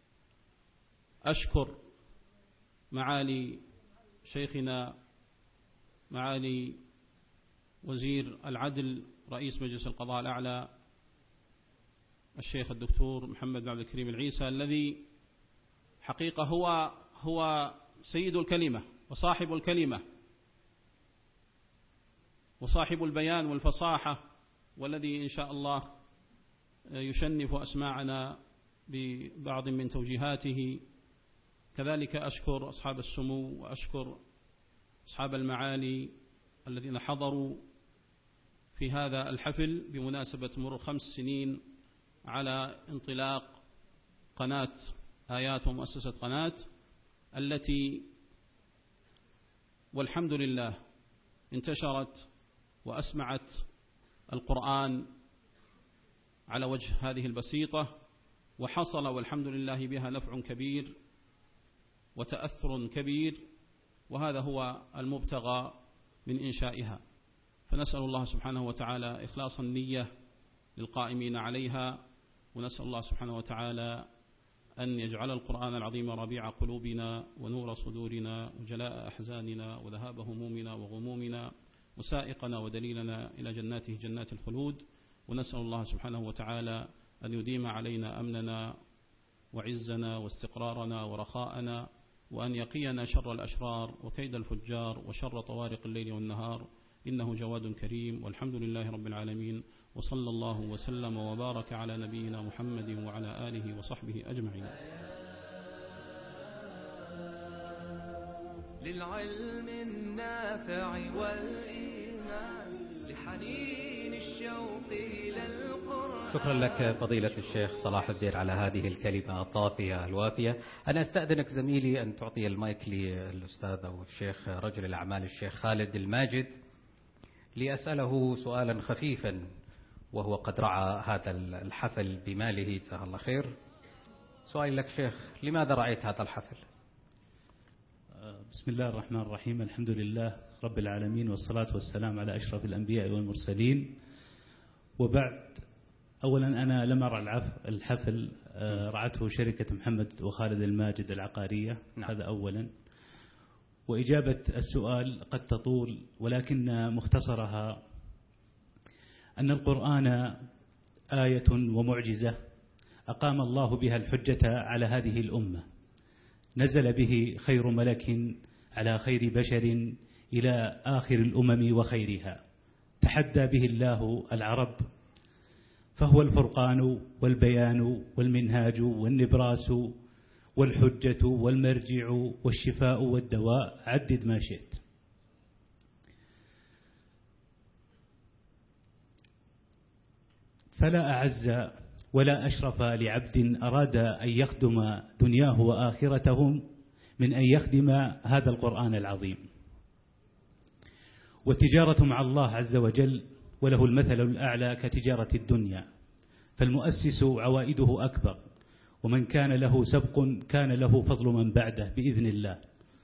أشكر معالي شيخنا معالي وزير العدل رئيس مجلس القضاء الأعلى الشيخ الدكتور محمد بن عبد الكريم العيسى، الذي حقيقة هو هو سيد الكلمة وصاحب الكلمة، وصاحب البيان والفصاحة، والذي إن شاء الله يشنف أسماعنا ببعض من توجيهاته. كذلك أشكر أصحاب السمو وأشكر أصحاب المعالي الذين حضروا في هذا الحفل بمناسبة مرور خمس سنين على انطلاق قناة آيات ومؤسسة قناة، التي والحمد لله انتشرت وأسمعت القرآن على وجه هذه البسيطة، وحصل والحمد لله بها نفع كبير وتأثر كبير، وهذا هو المبتغى من إنشائها. فنسأل الله سبحانه وتعالى إخلاص النية للقائمين عليها، ونسأل الله سبحانه وتعالى أن يجعل القرآن العظيم ربيع قلوبنا ونور صدورنا وجلاء أحزاننا وذهاب همومنا وغمومنا وسائقنا ودليلنا إلى جناته جنات الخلود. ونسأل الله سبحانه وتعالى أن يديم علينا أمننا وعزنا واستقرارنا ورخاءنا، وأن يقينا شر الأشرار وكيد الفجار وشر طوارق الليل والنهار، إنه جواد كريم. والحمد لله رب العالمين، وصلى الله وسلم وبارك على نبينا محمد وعلى آله وصحبه أجمعين. للعلم النافع والإيمان لحنين الشوق إلى القرآن. شكرا لك فضيلة الشيخ صلاح الدين على هذه الكلمة الطافية الوافية. أنا أستأذنك زميلي أن تعطي المايك للأستاذ أو الشيخ رجل الأعمال الشيخ خالد الماجد لأسأله سؤالا خفيفا، وهو قد رعى هذا الحفل بماله جزاه الله خير. سؤال لك شيخ، لماذا رأيت هذا الحفل؟ بسم الله الرحمن الرحيم، الحمد لله رب العالمين، والصلاة والسلام على أشرف الأنبياء والمرسلين، وبعد. أولا أنا لم أرى الحفل، رعته شركة محمد وخالد الماجد العقارية. نعم. هذا أولا. وإجابة السؤال قد تطول، ولكن مختصرها أن القرآن آية ومعجزة أقام الله بها الحجة على هذه الأمة، نزل به خير ملك على خير بشر إلى آخر الأمم وخيرها، تحدى به الله العرب، فهو الفرقان والبيان والمنهاج والنبراس والحجة والمرجع والشفاء والدواء، عدد ما شئت. فلا أعز ولا أشرف لعبد أراد أن يخدم دنياه وآخرته من أن يخدم هذا القرآن العظيم. والتجارة مع الله عز وجل وله المثل الأعلى كتجارة الدنيا، فالمؤسس عوائده أكبر، ومن كان له سبق كان له فضل من بعده بإذن الله.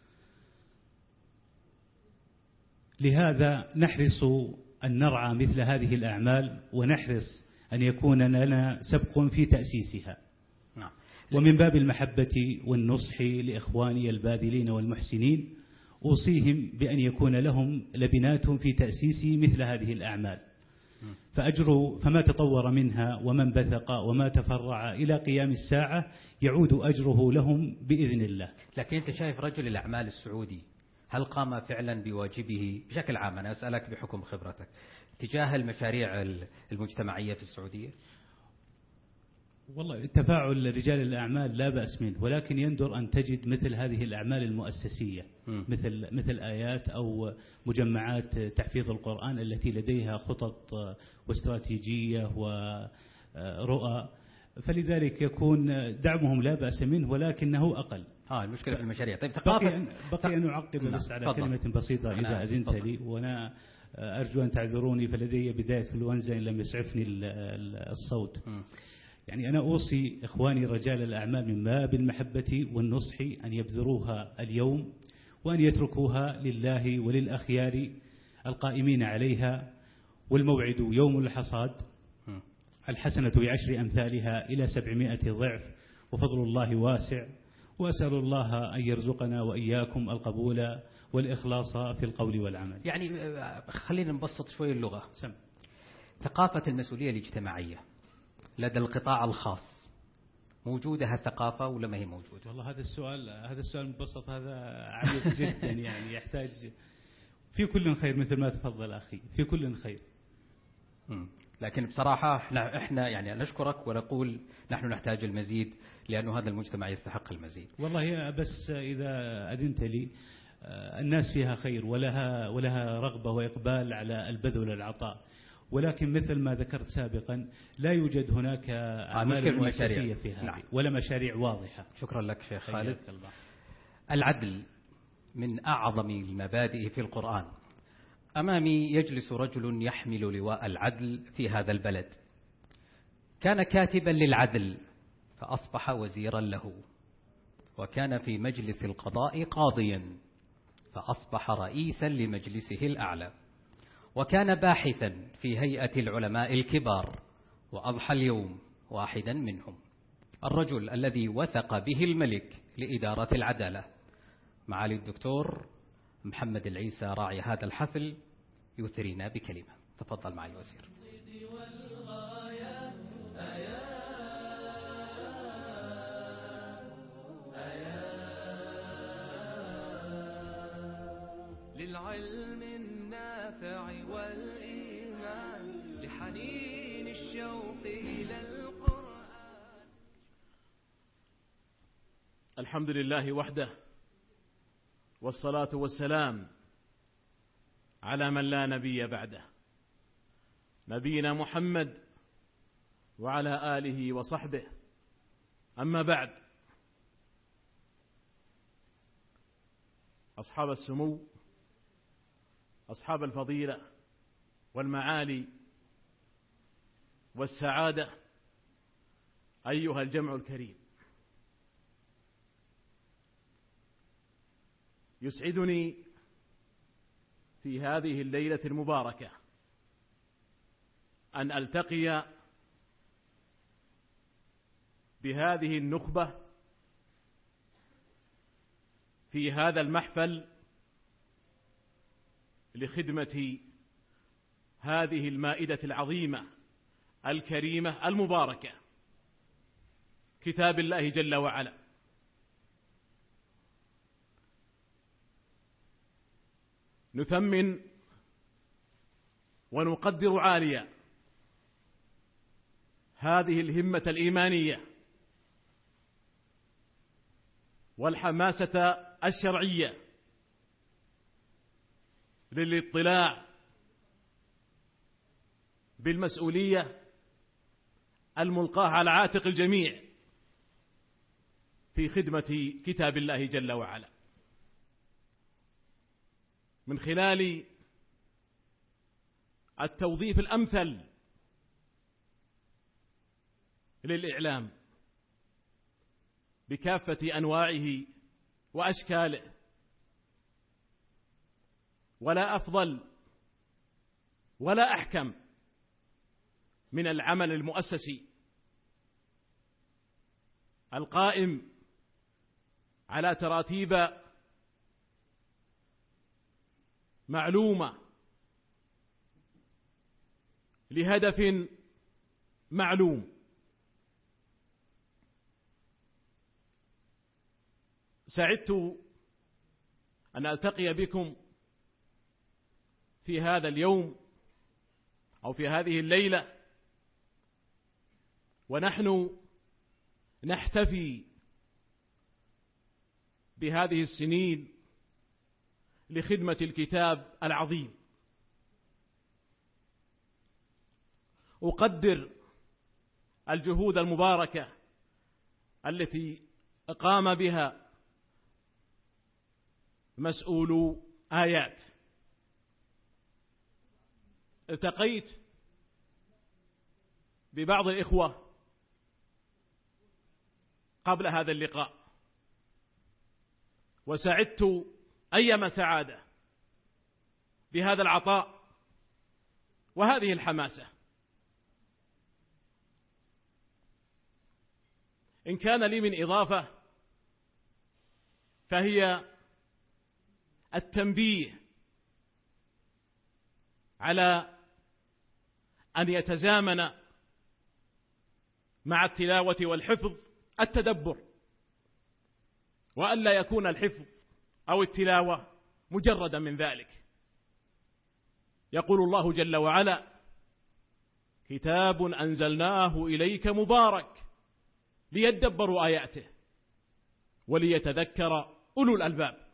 لهذا نحرص أن نرعى مثل هذه الأعمال، ونحرص أن يكون لنا سبق في تأسيسها. نعم. ومن باب المحبة والنصح لإخواني الباذلين والمحسنين، أوصيهم بأن يكون لهم لبنات في تأسيس مثل هذه الأعمال، فأجر فما تطور منها ومن بثق وما تفرع إلى قيام الساعة يعود أجره لهم بإذن الله. لكن أنت شايف رجل الأعمال السعودي هل قام فعلا بواجبه بشكل عام؟ أنا أسألك بحكم خبرتك تجاه المشاريع المجتمعية في السعودية. والله تفاعل رجال الأعمال لا بأس منه، ولكن يندر أن تجد مثل هذه الأعمال المؤسسية، م. مثل مثل آيات أو مجمعات تحفيظ القرآن التي لديها خطط واستراتيجية ورؤى، فلذلك يكون دعمهم لا بأس منه، ولكنه أقل. اه المشكلة في المشاريع. طيب بقي, بقي أن أعقب بس على كلمة بسيطة إذا أذنت لي، وأنا أرجو أن تعذروني فلدي بداية فلونزا إن لم يسعفني الصوت. م. يعني أنا أوصي إخواني رجال الأعمال من باب المحبة والنصح أن يبذروها اليوم، وأن يتركوها لله وللأخيار القائمين عليها، والموعد يوم الحصاد، الحسنة بعشر أمثالها إلى سبعمائة ضعف، وفضل الله واسع، وأسأل الله أن يرزقنا وإياكم القبول والإخلاص في القول والعمل. يعني خلينا نبسط شوي اللغة. سم. ثقافة المسؤولية الاجتماعية لدى القطاع الخاص موجودة هالثقافة ولا ما هي موجودة؟ والله هذا السؤال هذا السؤال مبسط، هذا عميق جدا، يعني يحتاج في كل خير مثل ما تفضل أخي، في كل خير. لكن بصراحة احنا, احنا يعني نشكرك ونقول نحن نحتاج المزيد، لأنه هذا المجتمع يستحق المزيد. والله بس إذا أذنت لي، الناس فيها خير ولها, ولها رغبة وإقبال على البذل والعطاء، ولكن مثل ما ذكرت سابقا لا يوجد هناك أعمال مؤسسية في هذه. نعم. ولا مشاريع واضحة. شكرا لك شيخ خالد. العدل من أعظم المبادئ في القرآن. أمامي يجلس رجل يحمل لواء العدل في هذا البلد، كان كاتبا للعدل فأصبح وزيرا له، وكان في مجلس القضاء قاضيا فأصبح رئيسا لمجلسه الأعلى، وكان باحثا في هيئة العلماء الكبار وأضحى اليوم واحدا منهم. الرجل الذي وثق به الملك لإدارة العدالة، معالي الدكتور محمد العيسى راعي هذا الحفل يثرينا بكلمة. تفضل معي الوزير. للعلم النافع والإيمان لحنين الشوق إلى القرآن. الحمد لله وحده، والصلاة والسلام على من لا نبي بعده، نبينا محمد وعلى آله وصحبه. أما بعد، أصحاب السمو، أصحاب الفضيلة والمعالي والسعادة، أيها الجمع الكريم، يسعدني في هذه الليلة المباركة أن ألتقي بهذه النخبة في هذا المحفل لخدمة هذه المائدة العظيمة الكريمة المباركة، كتاب الله جل وعلا. نثمن ونقدر عاليا هذه الهمة الإيمانية والحماسة الشرعية للاطلاع بالمسؤولية الملقاة على عاتق الجميع في خدمة كتاب الله جل وعلا، من خلال التوظيف الأمثل للإعلام بكافة أنواعه وأشكاله. ولا أفضل ولا أحكم من العمل المؤسسي القائم على تراتيب معلومة لهدف معلوم. سعدت أن ألتقي بكم في هذا اليوم أو في هذه الليلة ونحن نحتفي بهذه السنين لخدمة الكتاب العظيم. أقدر الجهود المباركة التي قام بها مسؤولو آيات. التقيت ببعض الإخوة قبل هذا اللقاء وسعدت أيما سعادة بهذا العطاء وهذه الحماسة. إن كان لي من إضافة فهي التنبيه على أن يتزامن مع التلاوة والحفظ التدبر، وأن لا يكون الحفظ أو التلاوة مجردا من ذلك، يقول الله جل وعلا: كتاب أنزلناه إليك مبارك ليدبروا آياته وليتذكر أولو الألباب.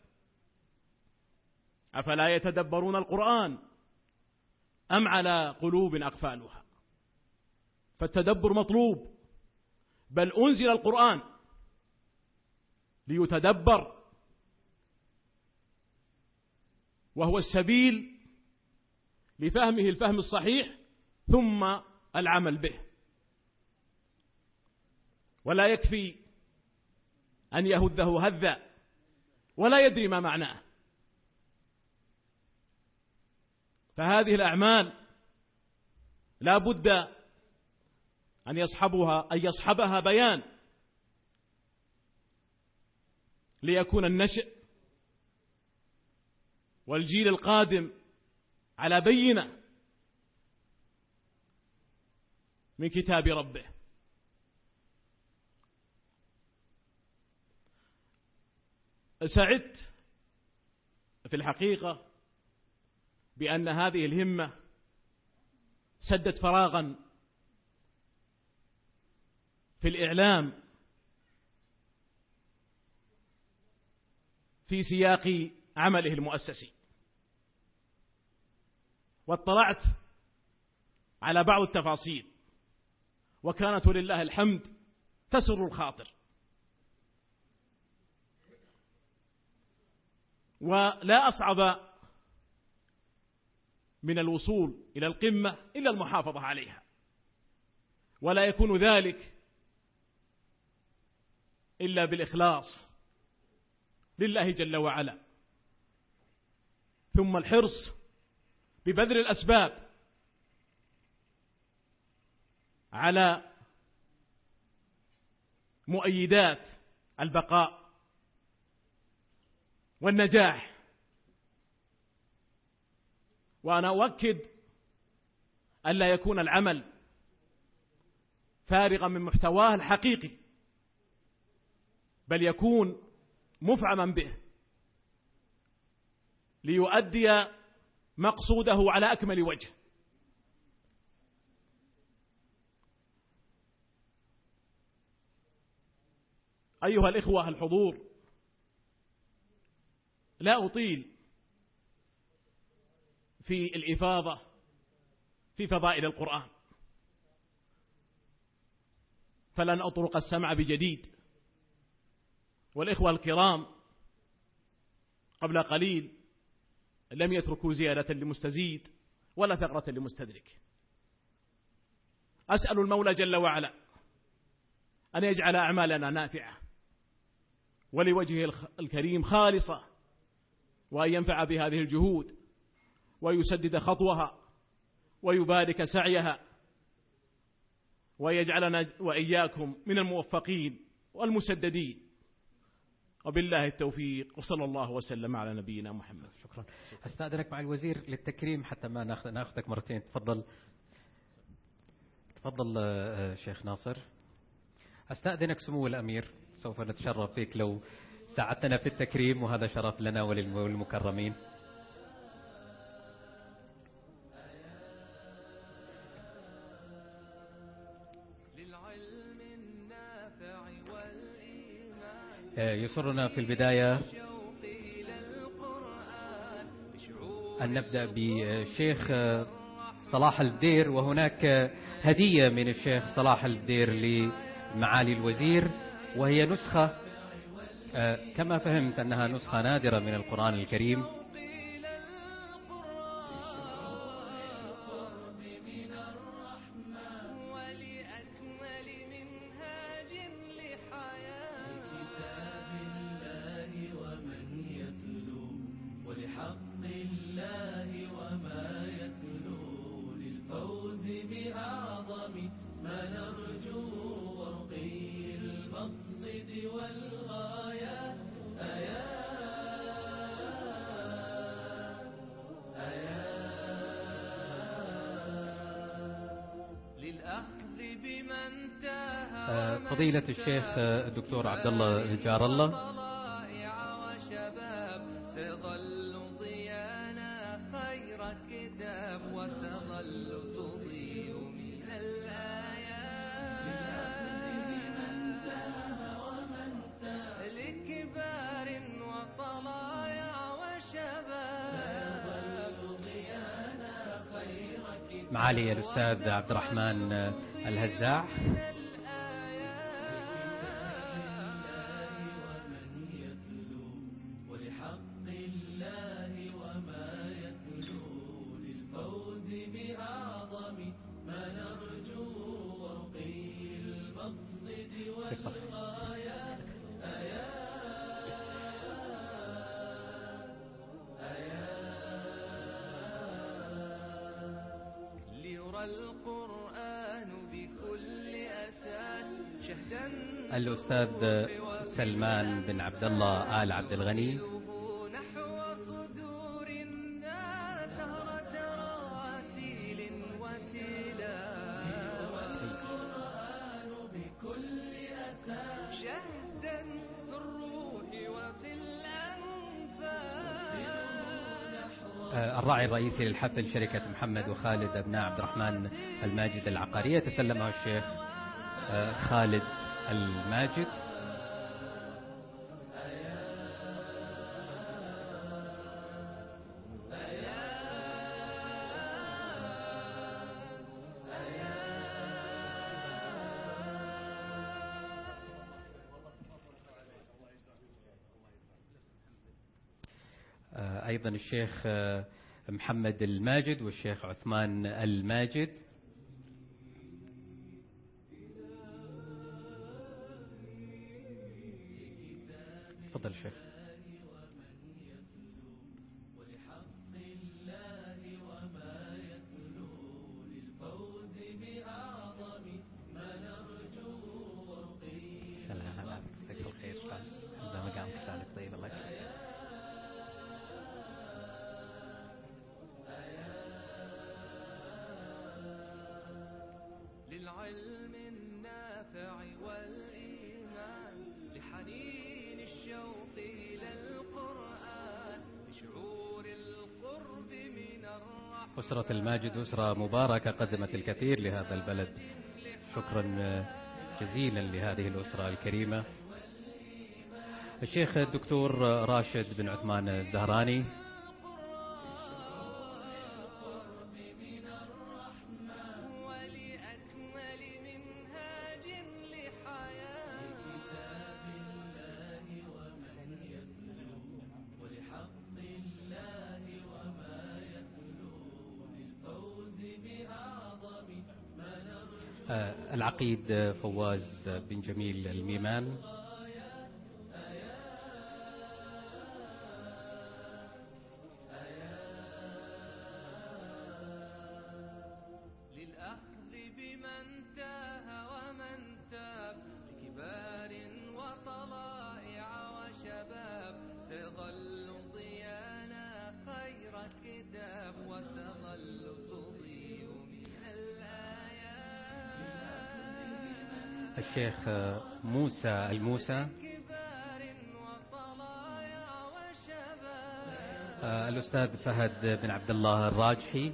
أفلا يتدبرون القرآن أم على قلوب أقفالها؟ فالتدبر مطلوب، بل أنزل القرآن ليتدبر، وهو السبيل لفهمه الفهم الصحيح ثم العمل به. ولا يكفي أن يهذه هذا ولا يدري ما معناه. فهذه الأعمال لا بد أن يصحبها أن يصحبها بيان، ليكون النشء والجيل القادم على بينة من كتاب ربه. سعدت في الحقيقة بأن هذه الهمة سدت فراغا في الإعلام في سياق عمله المؤسسي، واطلعت على بعض التفاصيل وكانت ولله الحمد تسر الخاطر. ولا أصعب من الوصول إلى القمة إلا المحافظة عليها، ولا يكون ذلك إلا بالإخلاص لله جل وعلا، ثم الحرص ببذل الأسباب على مؤيدات البقاء والنجاح. وأنا أؤكد أن لا يكون العمل فارغا من محتواه الحقيقي، بل يكون مفعما به ليؤدي مقصوده على أكمل وجه. أيها الإخوة الحضور، لا أطيل في الإفاضة في فضائل القرآن، فلن أطرق السمع بجديد. والإخوة الكرام قبل قليل لم يتركوا زيادة لمستزيد ولا ثغرة لمستدرك. أسأل المولى جل وعلا أن يجعل أعمالنا نافعة ولوجهه الكريم خالصة، وأن ينفع بهذه الجهود ويسدد خطوها ويبارك سعيها، ويجعلنا وإياكم من الموفقين والمسددين، وبالله التوفيق، وصلى الله وسلم على نبينا محمد. شكرا. أستأذنك مع الوزير للتكريم حتى ما ناخذك مرتين. تفضل تفضل شيخ ناصر. أستأذنك سمو الأمير، سوف نتشرف بك لو ساعدتنا في التكريم، وهذا شرف لنا وللمكرمين. يسرنا في البداية أن نبدأ بالشيخ صلاح البدير، وهناك هدية من الشيخ صلاح البدير لمعالي الوزير، وهي نسخة كما فهمت أنها نسخة نادرة من القرآن الكريم. فضيلة الشيخ الدكتور عبد الله جار الله. وشباب سيظل ضيانا خير كتاب معالي الأستاذ عبد الرحمن الهزاع. الأستاذ سلمان بن عبد الله آل عبد الغني. الراعي الرئيسي للحفل شركة محمد وخالد أبناء عبد الرحمن الماجد العقارية، تسلمه الشيخ خالد الماجد. أيضا الشيخ محمد الماجد والشيخ عثمان الماجد. تفضل الشيخ. سلام مساك الخير، هذا مقام كلامك طيب، الله يسلمك. للعلم النافع والإيمان، لحنين الشوق إلى القرآن، بشعور القرب من الرحمن. أسرة الماجد أسرة مباركة، قدمت الكثير لهذا البلد. شكرا جزيلا لهذه الأسرة الكريمة. الشيخ الدكتور راشد بن عثمان الزهراني. العقيد فواز بن جميل الميمان. للأخذ بمن تاه ومن تاب، لكبار وطلائع وشباب، سيظل ضيانا خير كتاب، وتظل تضيء من الآيات. الشيخ موسى الموسى. الأستاذ فهد بن عبد الله الراجحي.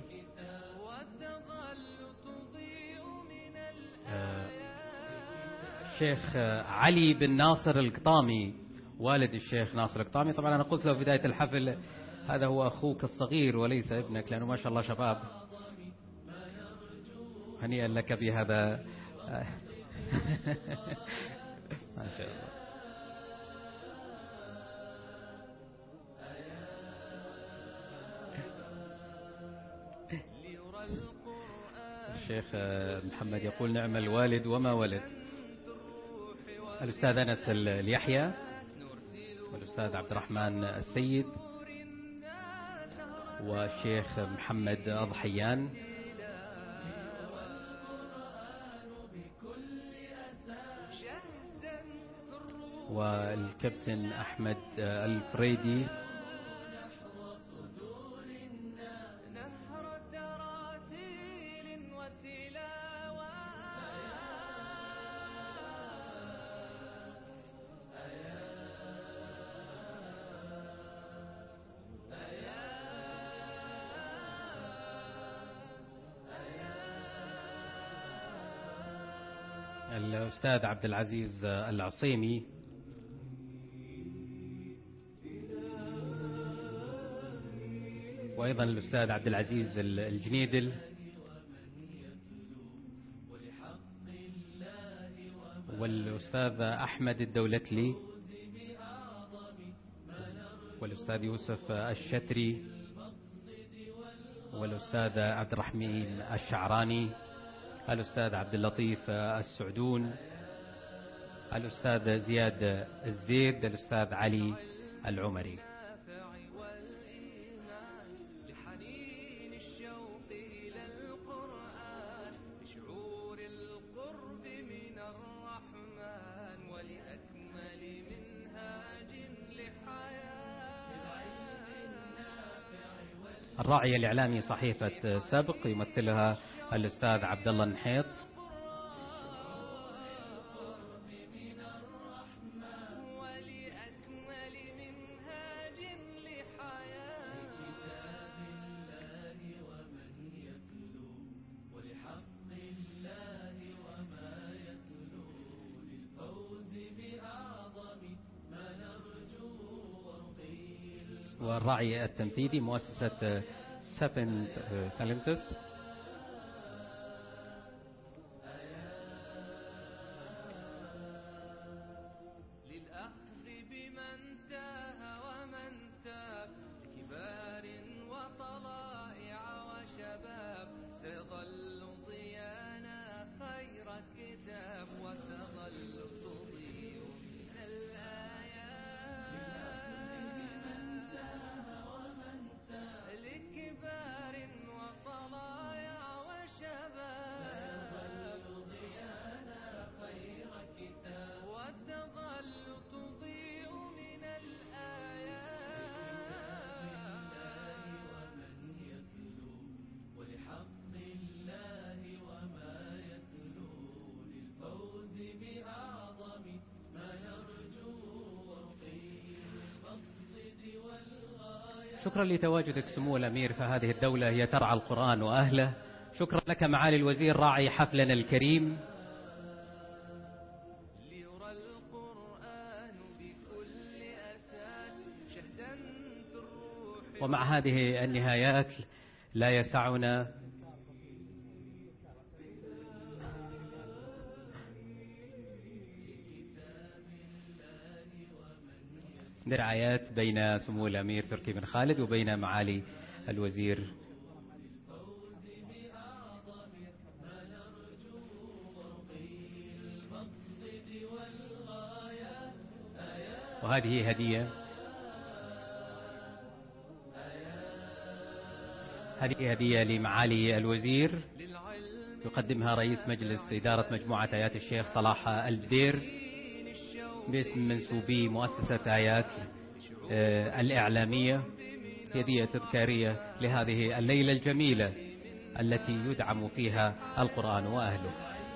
الشيخ علي بن ناصر القطامي، والد الشيخ ناصر القطامي. طبعا أنا قلت له في بداية الحفل هذا هو أخوك الصغير وليس ابنك، لأنه ما شاء الله شباب. هنيئا لك بهذا. ما شاء الله. الشيخ محمد يقول نعم الوالد وما ولد. الأستاذ أنس اليحيى والأستاذ عبد الرحمن السيد والشيخ محمد أضحيان والكابتن أحمد الفريدي. الأستاذ عبد العزيز العصيمي. وأيضا الأستاذ عبد العزيز الجنيدل والأستاذ أحمد الدولتلي، والأستاذ يوسف الشتري، والأستاذ عبد الرحمن الشعراني، الأستاذ عبد اللطيف السعدون، الأستاذ زياد الزيد، الأستاذ علي العمري. الراعي الإعلامي صحيفة سبق يمثلها الأستاذ عبد الله النحيط. والراعي التنفيذي مؤسسة سفن تالنتس. شكرا لتواجدك سمو الأمير، فهذه الدولة هي ترعى القرآن وأهله. شكرا لك معالي الوزير راعي حفلنا الكريم. ومع هذه النهايات لا يسعنا دعايات بين سمو الأمير تركي بن خالد وبين معالي الوزير. وهذه هدية هذه هدية لمعالي الوزير يقدمها رئيس مجلس إدارة مجموعة آيات الشيخ صلاح البدير باسم منسوبي مؤسسة آيات الإعلامية. هدية تذكارية لهذه الليلة الجميلة التي يدعم فيها القرآن وأهله.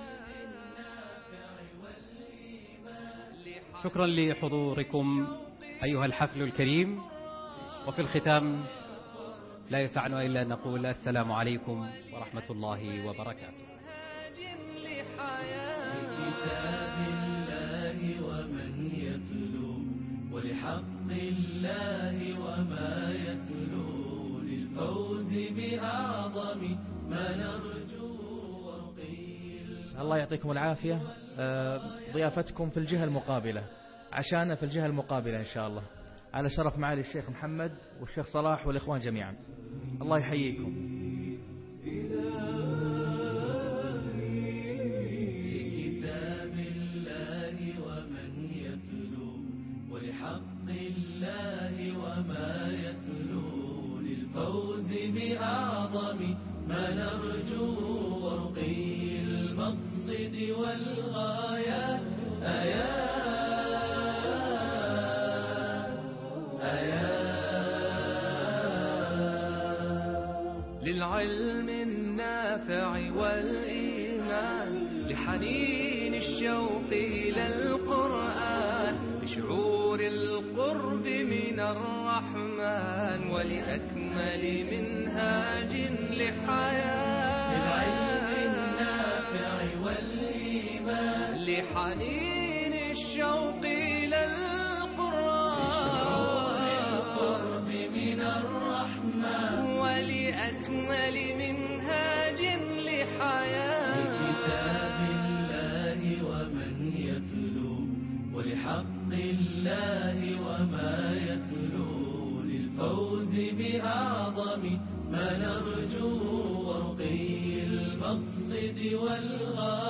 شكرا لحضوركم أيها الحفل الكريم. وفي الختام لا يسعنا إلا أن نقول السلام عليكم ورحمة الله وبركاته. ولحق الله وما يتلو للفوز بأعظم ما نرجو ورقي. الله يعطيكم العافية. ضيافتكم في الجهة المقابلة عشانا في الجهة المقابلة إن شاء الله، على شرف معالي الشيخ محمد والشيخ صلاح والإخوان جميعا. الله يحييكم. وما يتلو للفوز بأعظم ما نرجو ورقي المقصد والغايات. آيات آيات للعلم النافع والإيمان، لحنين الشوق إلى القرآن، لشعور القرب من الرحمن، ولأكمل منهاج لحياة. للعلم النافع والإيمان، لحنين الشوق إلى القرآن، لشعور القرب من الرحمن، ولأكمل منهاج لحياة. لكتاب الله ومن الله وما يتلو للفوز بأعظم ما نرجو ورقي المقصد والغاية